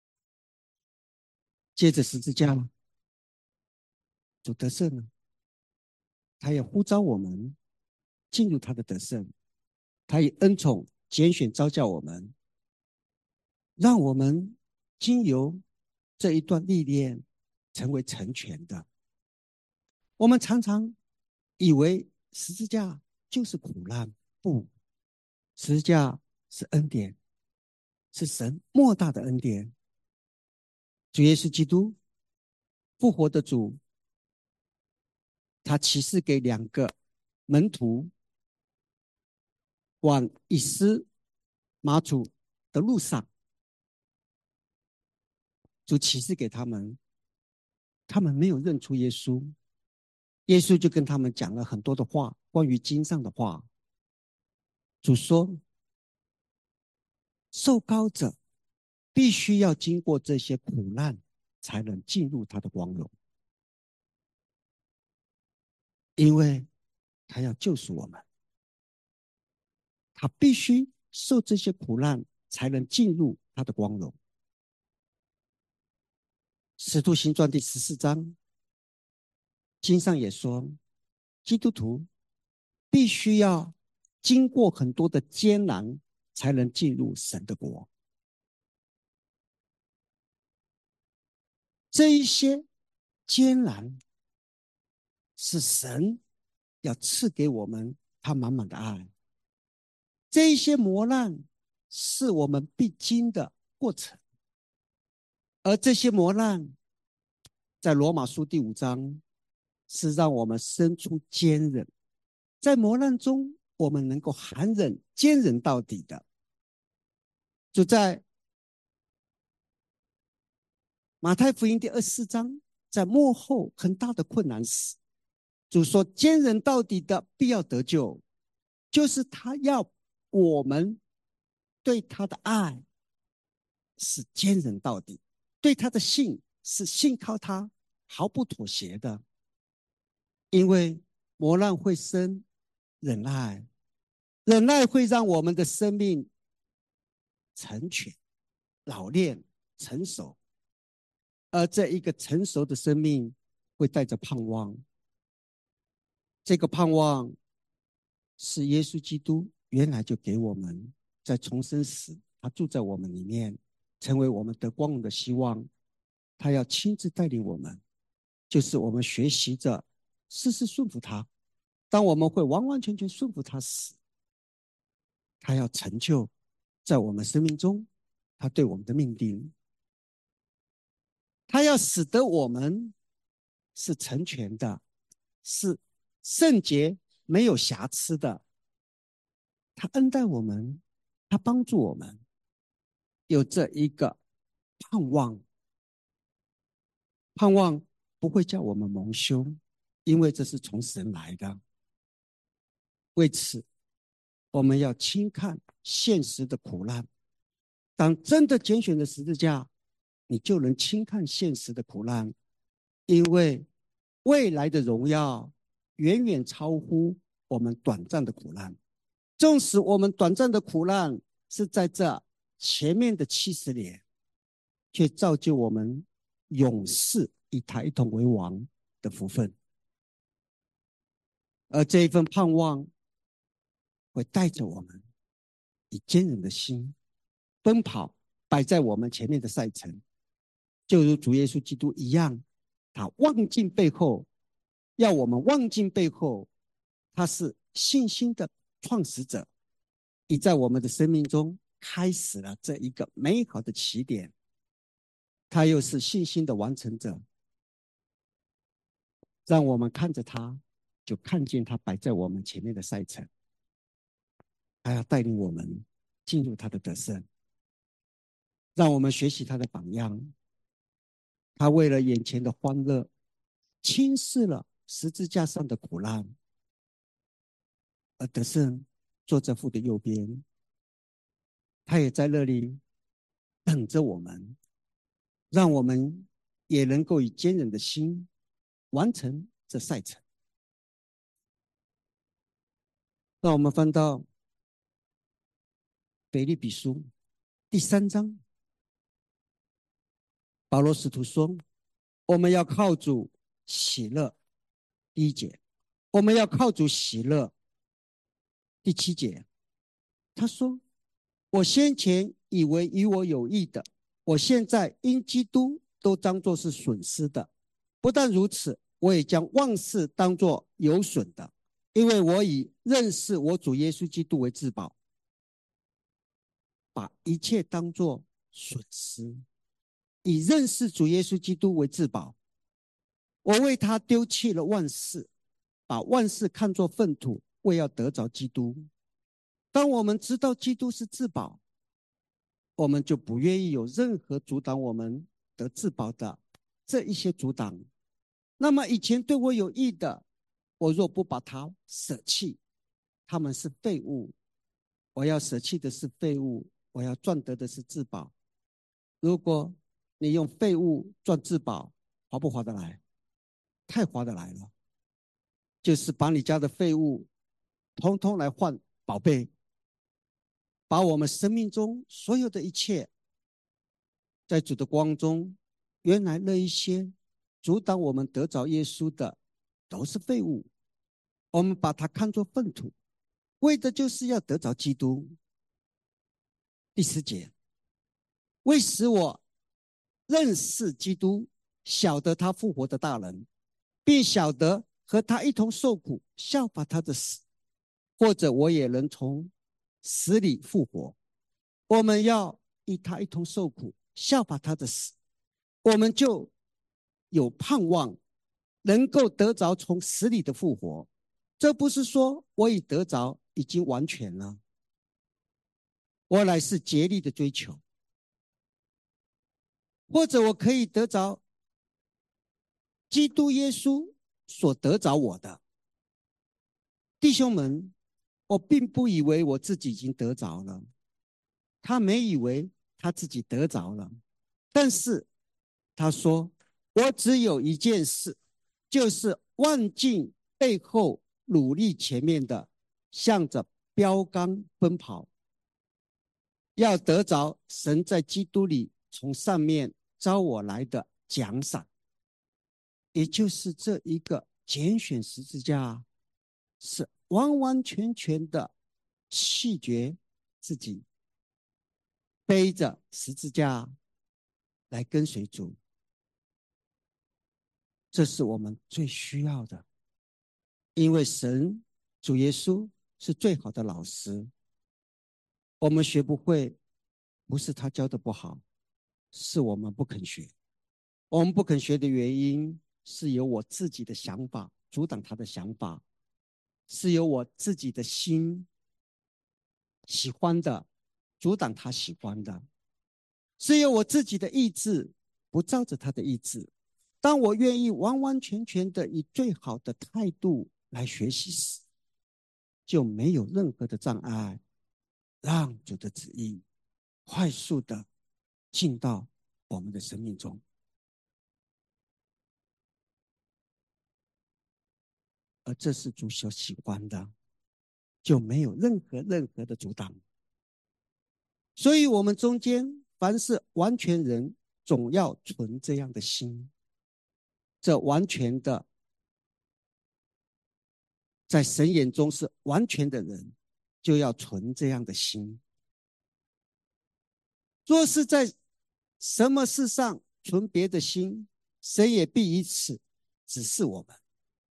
接着十字架，主得胜了，他也呼召我们进入他的得胜，他以恩宠拣选召叫我们，让我们经由这一段历练成为成全的。我们常常以为十字架就是苦难，不，十字架是恩典，是神莫大的恩典。主耶稣基督复活的主，他启示给两个门徒往以斯马祖的路上，主启示给他们，他们没有认出耶稣，耶稣就跟他们讲了很多的话，关于经上的话。主说，受膏者必须要经过这些苦难，才能进入他的光荣，因为他要救赎我们，他必须受这些苦难，才能进入他的光荣。使徒行传第十四章，经上也说，基督徒必须要经过很多的艰难，才能进入神的国。这一些艰难是神要赐给我们他满满的爱，这一些磨难是我们必经的过程，而这些磨难在罗马书第五章是让我们生出坚韧，在磨难中我们能够含忍坚忍到底的。就在马太福音第二十四章，在末后很大的困难时，主说坚忍到底的必要得救，就是他要我们对他的爱是坚忍到底，对他的信是信靠他毫不妥协的。因为磨难会生忍耐，忍耐会让我们的生命成全、老练、成熟，而这一个成熟的生命会带着盼望。 这个盼望是耶稣基督原来就给我们，在重生时，他住在我们里面，成为我们得光荣的希望。他要亲自带领我们，就是我们学习着事事顺服他。当我们会完完全全顺服他时，他要成就在我们生命中他对我们的命定。他要使得我们是成全的，是圣洁没有瑕疵的。他恩待我们，他帮助我们，有这一个盼望。盼望不会叫我们蒙羞，因为这是从神来的。为此，我们要轻看现实的苦难。当真的拣选了十字架，你就能轻看现实的苦难，因为未来的荣耀远远超乎我们短暂的苦难。纵使我们短暂的苦难是在这前面的七十年，却造就我们永世与他一同为王的福分。而这一份盼望会带着我们以坚韧的心奔跑摆在我们前面的赛程，就如主耶稣基督一样，他望尽背后，要我们望尽背后，他是信心的创始者，已在我们的生命中开始了这一个美好的起点。他又是信心的完成者，让我们看着他，就看见他摆在我们前面的赛程。他要带领我们进入他的得胜，让我们学习他的榜样。他为了眼前的欢乐，轻视了十字架上的苦难，而得胜坐在父的右边。他也在那里等着我们，让我们也能够以坚韧的心完成这赛程。让我们翻到腓立比书第三章，保罗使徒说，我们要靠主喜乐。第一节，我们要靠主喜乐。第七节，他说，我先前以为与我有益的，我现在因基督都当作是损失的。不但如此，我也将万事当作有损的，因为我以认识我主耶稣基督为至宝，把一切当作损失，以认识主耶稣基督为至宝。我为他丢弃了万事，把万事看作粪土，为要得着基督。当我们知道基督是至宝，我们就不愿意有任何阻挡我们得至宝的这一些阻挡。那么以前对我有益的，我若不把它舍弃，他们是废物。我要舍弃的是废物，我要赚得的是至宝。如果你用废物赚至宝，划不划得来？太划得来了。就是把你家的废物通通来换宝贝，把我们生命中所有的一切，在主的光中，原来那一些阻挡我们得着耶稣的都是废物，我们把它看作粪土，为的就是要得着基督。第十节，为使我认识基督，晓得他复活的大能，并晓得和他一同受苦，效法他的死，或者我也能从死里复活。我们要与他一同受苦，效法他的死，我们就有盼望能够得着从死里的复活。这不是说我已得着已经完全了，我乃是竭力的追求，或者我可以得着基督耶稣所得着我的。弟兄们，我并不以为我自己已经得着了，他没以为他自己得着了，但是他说，我只有一件事，就是忘尽背后，努力前面的，向着标杆奔跑，要得着神在基督里从上面招我来的奖赏。也就是这一个拣选十字架是完完全全的弃绝自己，背着十字架来跟随主，这是我们最需要的。因为神主耶稣是最好的老师，我们学不会，不是他教的不好，是我们不肯学。我们不肯学的原因，是由我自己的想法阻挡他的想法，是由我自己的心喜欢的阻挡他喜欢的，是由我自己的意志不照着他的意志。当我愿意完完全全的以最好的态度来学习时，就没有任何的障碍，让主的旨意快速的进到我们的生命中。而这是主所喜欢的，就没有任何任何的阻挡。所以我们中间凡是完全人，总要存这样的心。这完全的，在神眼中是完全的人，就要存这样的心。若是在什么事上存别的心，神也必以此指示我们。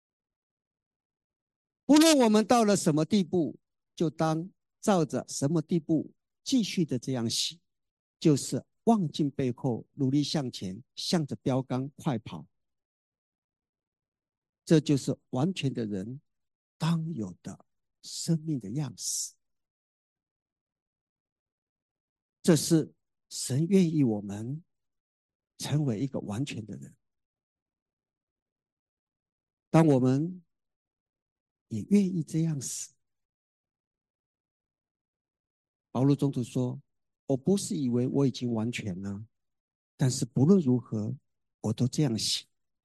不论我们到了什么地步，就当照着什么地步继续的这样行，就是忘尽背后，努力向前，向着标杆快跑。这就是完全的人当有的生命的样式。这是神愿意我们成为一个完全的人。当我们也愿意这样死，保罗宗徒说：“我不是以为我已经完全了，但是不论如何，我都这样行。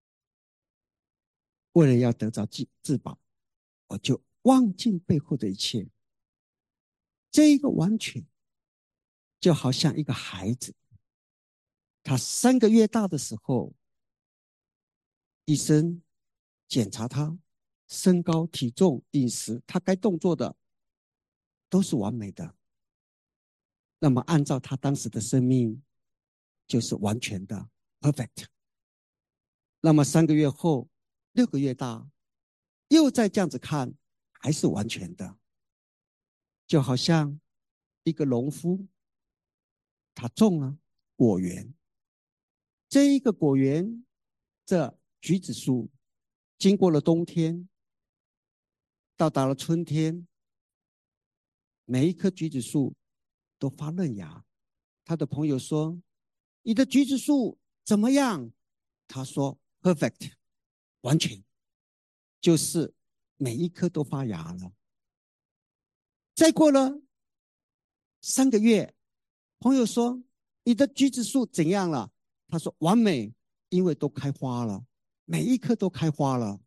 为了要得着至宝，我就忘尽背后的一切。”这一个完全，就好像一个孩子，他三个月大的时候，医生检查他身高、体重、饮食，他该动作的都是完美的。那么按照他当时的生命，就是完全的 perfect。那么三个月后，六个月大，又再这样子看，还是完全的。就好像一个农夫，他种了果园，这一个果园，这橘子树，经过了冬天，到达了春天，每一棵橘子树都发嫩芽。他的朋友说：“你的橘子树怎么样？”他说 ：“perfect， 完全，就是每一棵都发芽了。”再过了三个月，朋友说：“你的橘子树怎样了？”他说：“完美，因为都开花了，每一棵都开花了。”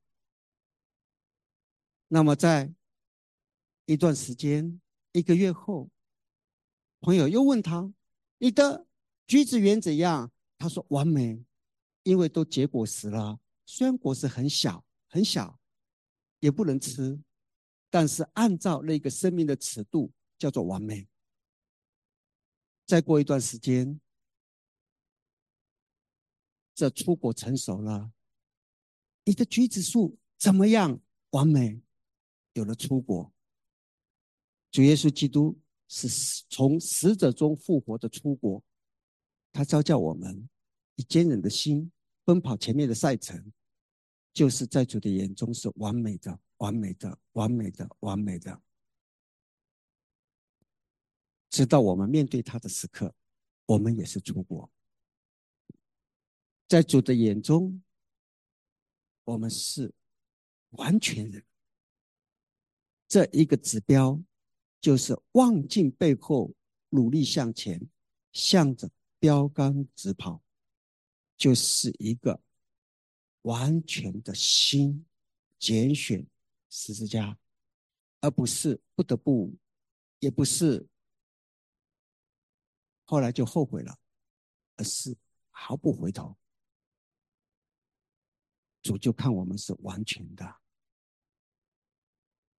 那么在一段时间，一个月后，朋友又问他：“你的橘子园怎样？”他说：“完美，因为都结果实了。虽然果实很小很小，也不能吃，但是按照那个生命的尺度，叫做完美。”再过一段时间，这出果成熟了，你的橘子树怎么样？完美，有了出果。主耶稣基督是从死者中复活的出果，他召叫我们以坚忍的心奔跑前面的赛程，就是在主的眼中是完美的、完美的、完美的、完美的。直到我们面对他的时刻，我们也是出果。在主的眼中，我们是完全人。这一个指标就是忘尽背后，努力向前，向着标杆直跑，就是一个完全的心拣选十字架，而不是不得不，也不是后来就后悔了，而是毫不回头。主就看我们是完全的。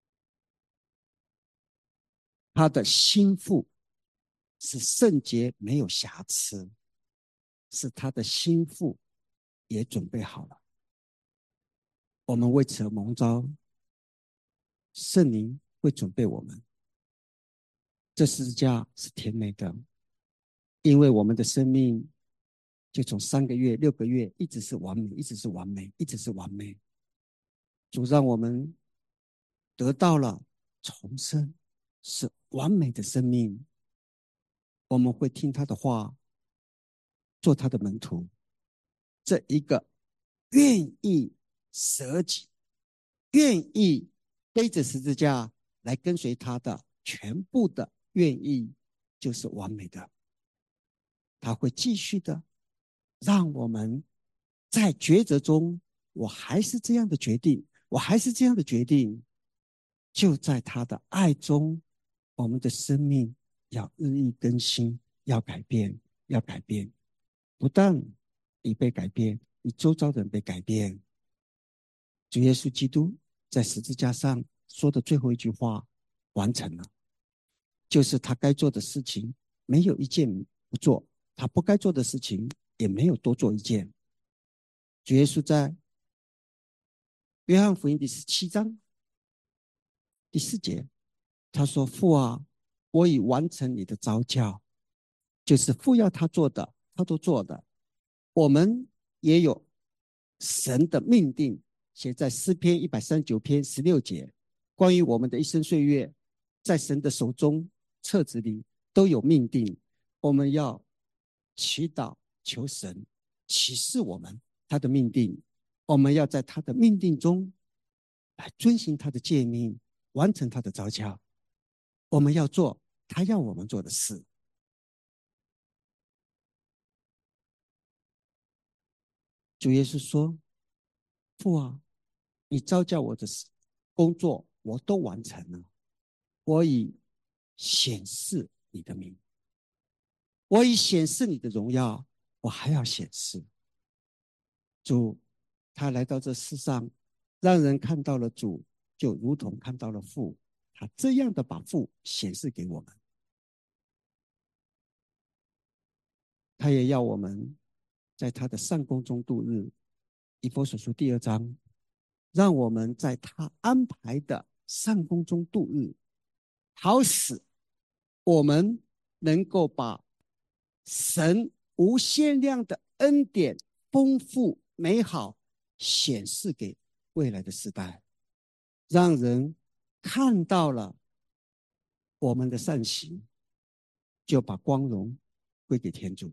他的心腹是圣洁没有瑕疵，是他的心腹也准备好了。我们为此而蒙召，圣灵会准备我们。这十字架是甜美的，因为我们的生命就从三个月、六个月，一直是完美，一直是完美，一直是完美。主让我们得到了重生，是完美的生命。我们会听他的话，做他的门徒。这一个愿意舍己、愿意背着十字架来跟随他的，全部的愿意就是完美的。他会继续的让我们在抉择中，我还是这样的决定，我还是这样的决定，就在他的爱中，我们的生命要日益更新，要改变，要改变。不但你被改变，你周遭的人被改变。主耶稣基督在十字架上说的最后一句话完成了，就是他该做的事情没有一件不做，他不该做的事情也没有多做一件。主耶稣在约翰福音第十七章第四节，他说：父啊，我已完成你的召叫，就是父要他做的他都做的。我们也有神的命定写在诗篇一百三十九篇十六节，关于我们的一生岁月，在神的手中册子里都有命定。我们要祈祷求神启示我们他的命定，我们要在他的命定中来遵行他的诫命，完成他的召叫。我们要做他要我们做的事。主耶稣说：父啊，你召叫我的工作我都完成了，我已显示你的名，我已显示你的荣耀，我还要显示。主他来到这世上，让人看到了主，就如同看到了父，他这样的把父显示给我们。他也要我们在他的善功中度日。以弗所书第二章，让我们在他安排的善功中度日，好使我们能够把神无限量的恩典、丰富美好显示给未来的时代，让人看到了我们的善行，就把光荣归给天主。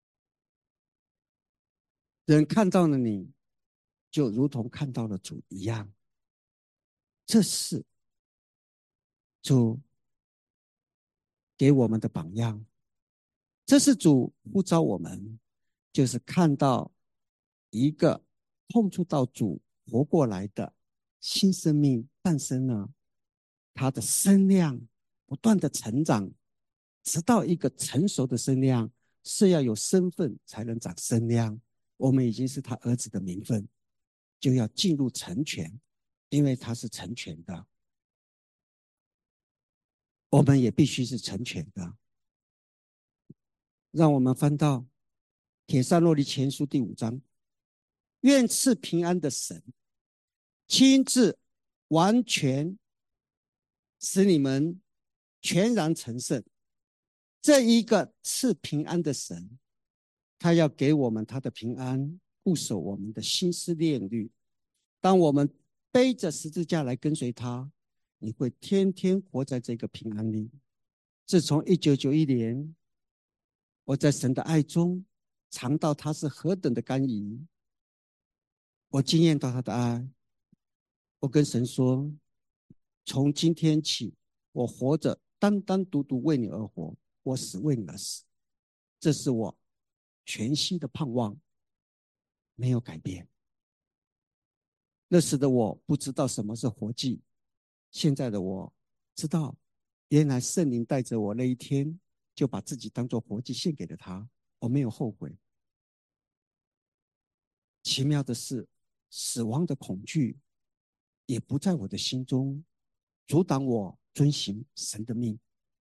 人看到了你，就如同看到了主一样。这是主给我们的榜样，这是主呼召我们，就是看到一个碰触到主活过来的新生命诞生了，他的身量不断的成长，直到一个成熟的身量，是要有身份才能长身量。我们已经是他儿子的名分，就要进入成全，因为他是成全的，我们也必须是成全的。让我们翻到帖撒罗尼前书第五章，愿赐平安的神亲自完全使你们全然成圣。这一个赐平安的神，他要给我们他的平安，固守我们的心思念虑。当我们背着十字架来跟随他，你会天天活在这个平安里。自从一九九一年，我在神的爱中尝到他是何等的甘饴，我经验到他的爱。我跟神说，从今天起，我活着单单独独为你而活，我死为你而死，这是我全新的盼望，没有改变。那时的我不知道什么是活祭，现在的我知道，原来圣灵带着我那一天就把自己当作活祭献给了他，我没有后悔。奇妙的是，死亡的恐惧也不在我的心中阻挡我遵行神的命。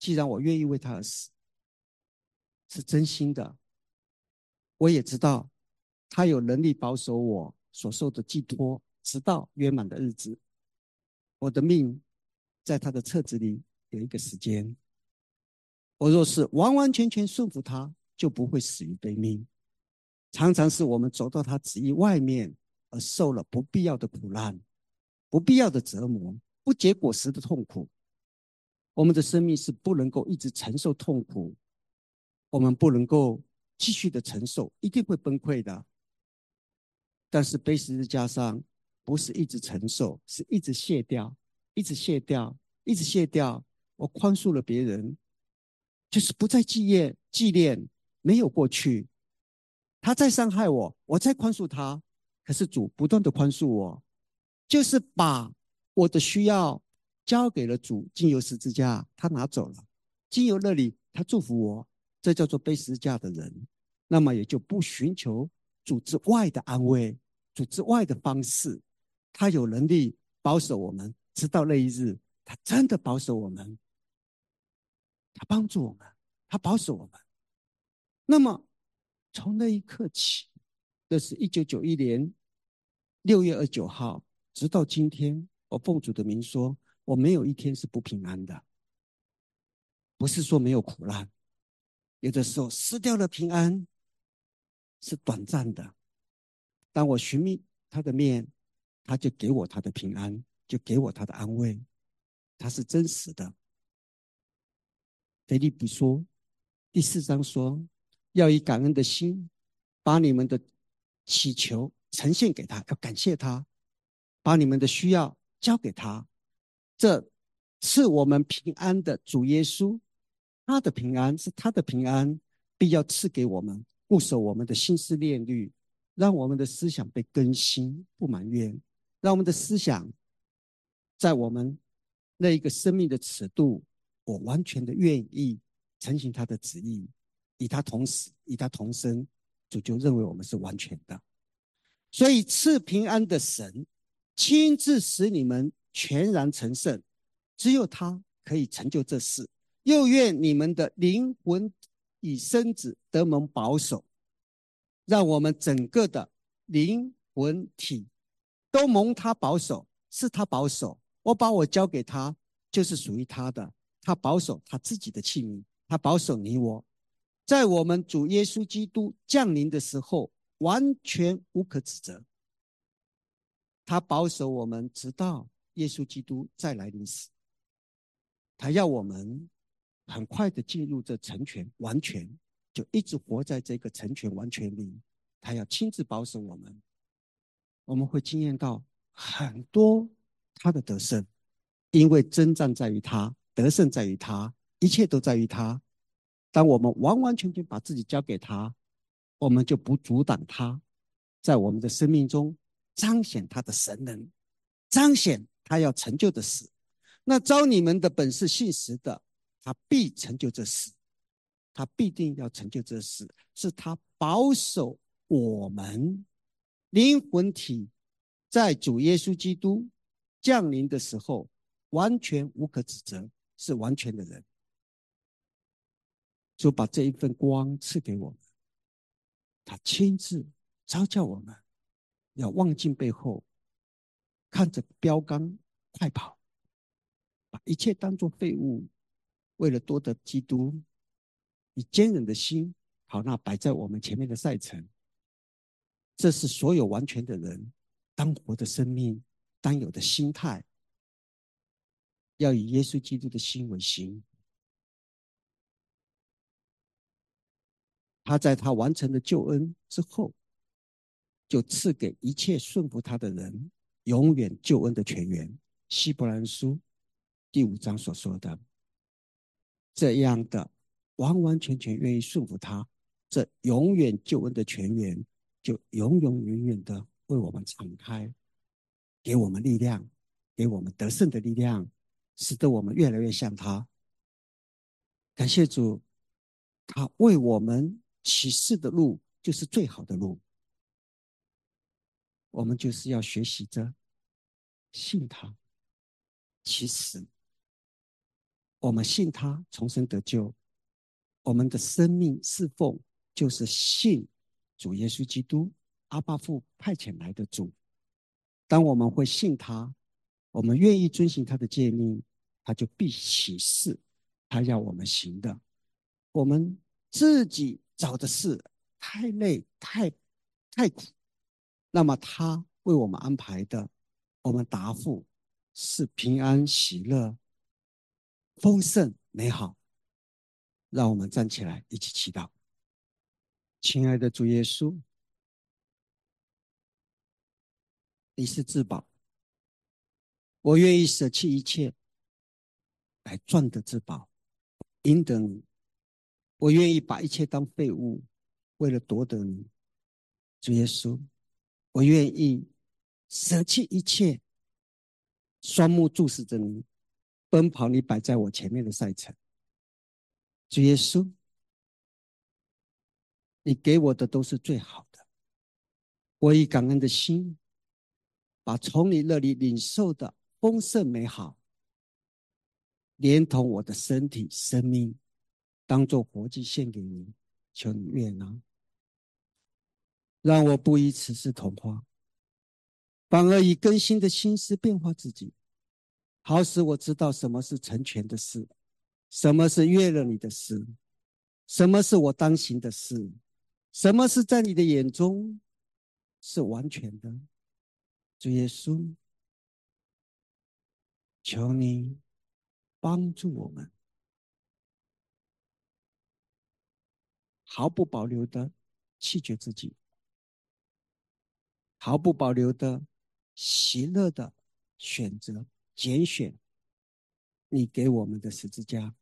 既然我愿意为他而死，是真心的，我也知道他有能力保守我所受的寄托，直到圆满的日子。我的命在他的册子里有一个时间，我若是完完全全顺服他，就不会死于非命。常常是我们走到他旨意外面，而受了不必要的苦难、不必要的折磨、不结果实的痛苦。我们的生命是不能够一直承受痛苦，我们不能够继续的承受，一定会崩溃的。但是背十字架上不是一直承受，是一直卸掉，一直卸掉，一直卸掉。我宽恕了别人，就是不再纪念纪念没有过去。他再伤害我，我再宽恕他。可是主不断的宽恕我，就是把我的需要交给了主，经由十字架，他拿走了，经由那里他祝福我，这叫做背十字架的人。那么也就不寻求主之外的安慰，主之外的方式。他有能力保守我们，直到那一日，他真的保守我们，他帮助我们，他保守我们。那么从那一刻起，那是一九九一年六月二十九号，直到今天，我奉主的名说，我没有一天是不平安的。不是说没有苦难，有的时候失掉了平安是短暂的。当我寻觅他的面，他就给我他的平安，就给我他的安慰，他是真实的。腓立比说第四章说，要以感恩的心把你们的祈求呈现给他，要感谢他，把你们的需要交给他。这是我们平安的主耶稣，他的平安是他的平安，必要赐给我们，固守我们的心思念虑，让我们的思想被更新，不埋怨，让我们的思想在我们那一个生命的尺度，我完全的愿意承行他的旨意，与他同死，与他同生，主就认为我们是完全的。所以赐平安的神亲自使你们全然成圣，只有他可以成就这事。又愿你们的灵魂与身子得蒙保守，让我们整个的灵魂体都蒙他保守，是他保守。我把我交给他，就是属于他的。他保守他自己的器皿，他保守你我。在我们主耶稣基督降临的时候，完全无可指责。他保守我们，直到耶稣基督再来临时，他要我们很快的进入这成全完全，就一直活在这个成全完全里。他要亲自保守我们，我们会经验到很多他的得胜，因为征战在于他，得胜在于他，一切都在于他。当我们完完全全把自己交给他，我们就不阻挡他在我们的生命中彰显他的神能，彰显他要成就的事。那招你们的本是信实的，他必成就这事，他必定要成就这事，是他保守我们灵魂体在主耶稣基督降临的时候完全无可指责，是完全的人。就把这一份光赐给我们，他亲自召叫我们要望镜背后，看着标杆快跑，把一切当作废物，为了多得基督，以坚忍的心跑那摆在我们前面的赛程。这是所有完全的人当活的生命当有的心态，要以耶稣基督的心为心。他在他完成了救恩之后，就赐给一切顺服他的人永远救恩的泉源。希伯来书第五章所说的，这样的完完全全愿意顺服他，这永远救恩的泉源就永永远远的为我们敞开，给我们力量，给我们得胜的力量，使得我们越来越像他。感谢主，他为我们启示的路就是最好的路，我们就是要学习着信他，其实我们信他重生得救，我们的生命侍奉就是信主耶稣基督，阿爸父派遣来的主。当我们会信他，我们愿意遵行他的诫命，他就必启示他要我们行的。我们自己找的事太累太太苦，那么他为我们安排的，我们答复是平安喜乐丰盛美好。让我们站起来一起祈祷。亲爱的主耶稣，你是至宝，我愿意舍弃一切来赚得至宝，赢得你。我愿意把一切当废物，为了夺得你。主耶稣，我愿意舍弃一切，双目注视着你，奔跑你摆在我前面的赛程。主耶稣，你给我的都是最好的，我以感恩的心，把从你那里领受的丰盛美好，连同我的身体生命，当作活祭献给你，求你悦纳。让我不以此事同化，反而以更新的心思变化自己，好使我知道什么是成全的事，什么是悦了你的事，什么是我当行的事，什么是在你的眼中是完全的。主耶稣，求你帮助我们，毫不保留的弃绝自己，毫不保留的喜乐的选择拣选你给我们的十字架。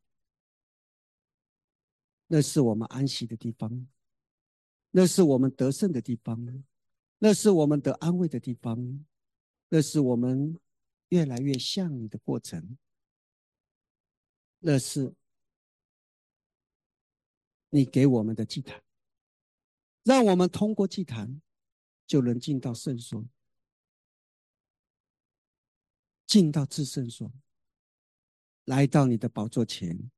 那是我们安息的地方，那是我们得胜的地方，那是我们得安慰的地方，那是我们越来越像你的过程，那是你给我们的祭坛，让我们通过祭坛就能进到圣所，进到至圣所，来到你的宝座前，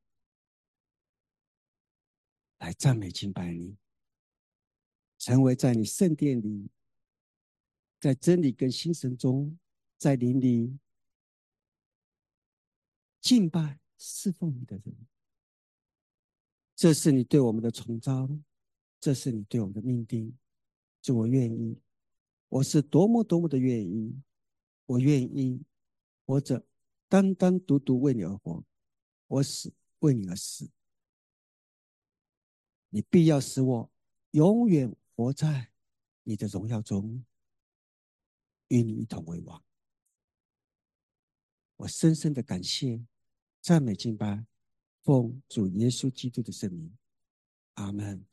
来赞美敬拜你，成为在你圣殿里，在真理跟心神中，在灵里敬拜侍奉你的人。这是你对我们的崇召，这是你对我们的命定。主，我愿意，我是多么多么的愿意，我愿意活着单单独独为你而活，我死为你而死。你必要使我永远活在你的荣耀中，与你一同为王。我深深的感谢、赞美、敬拜，奉主耶稣基督的圣名，阿们。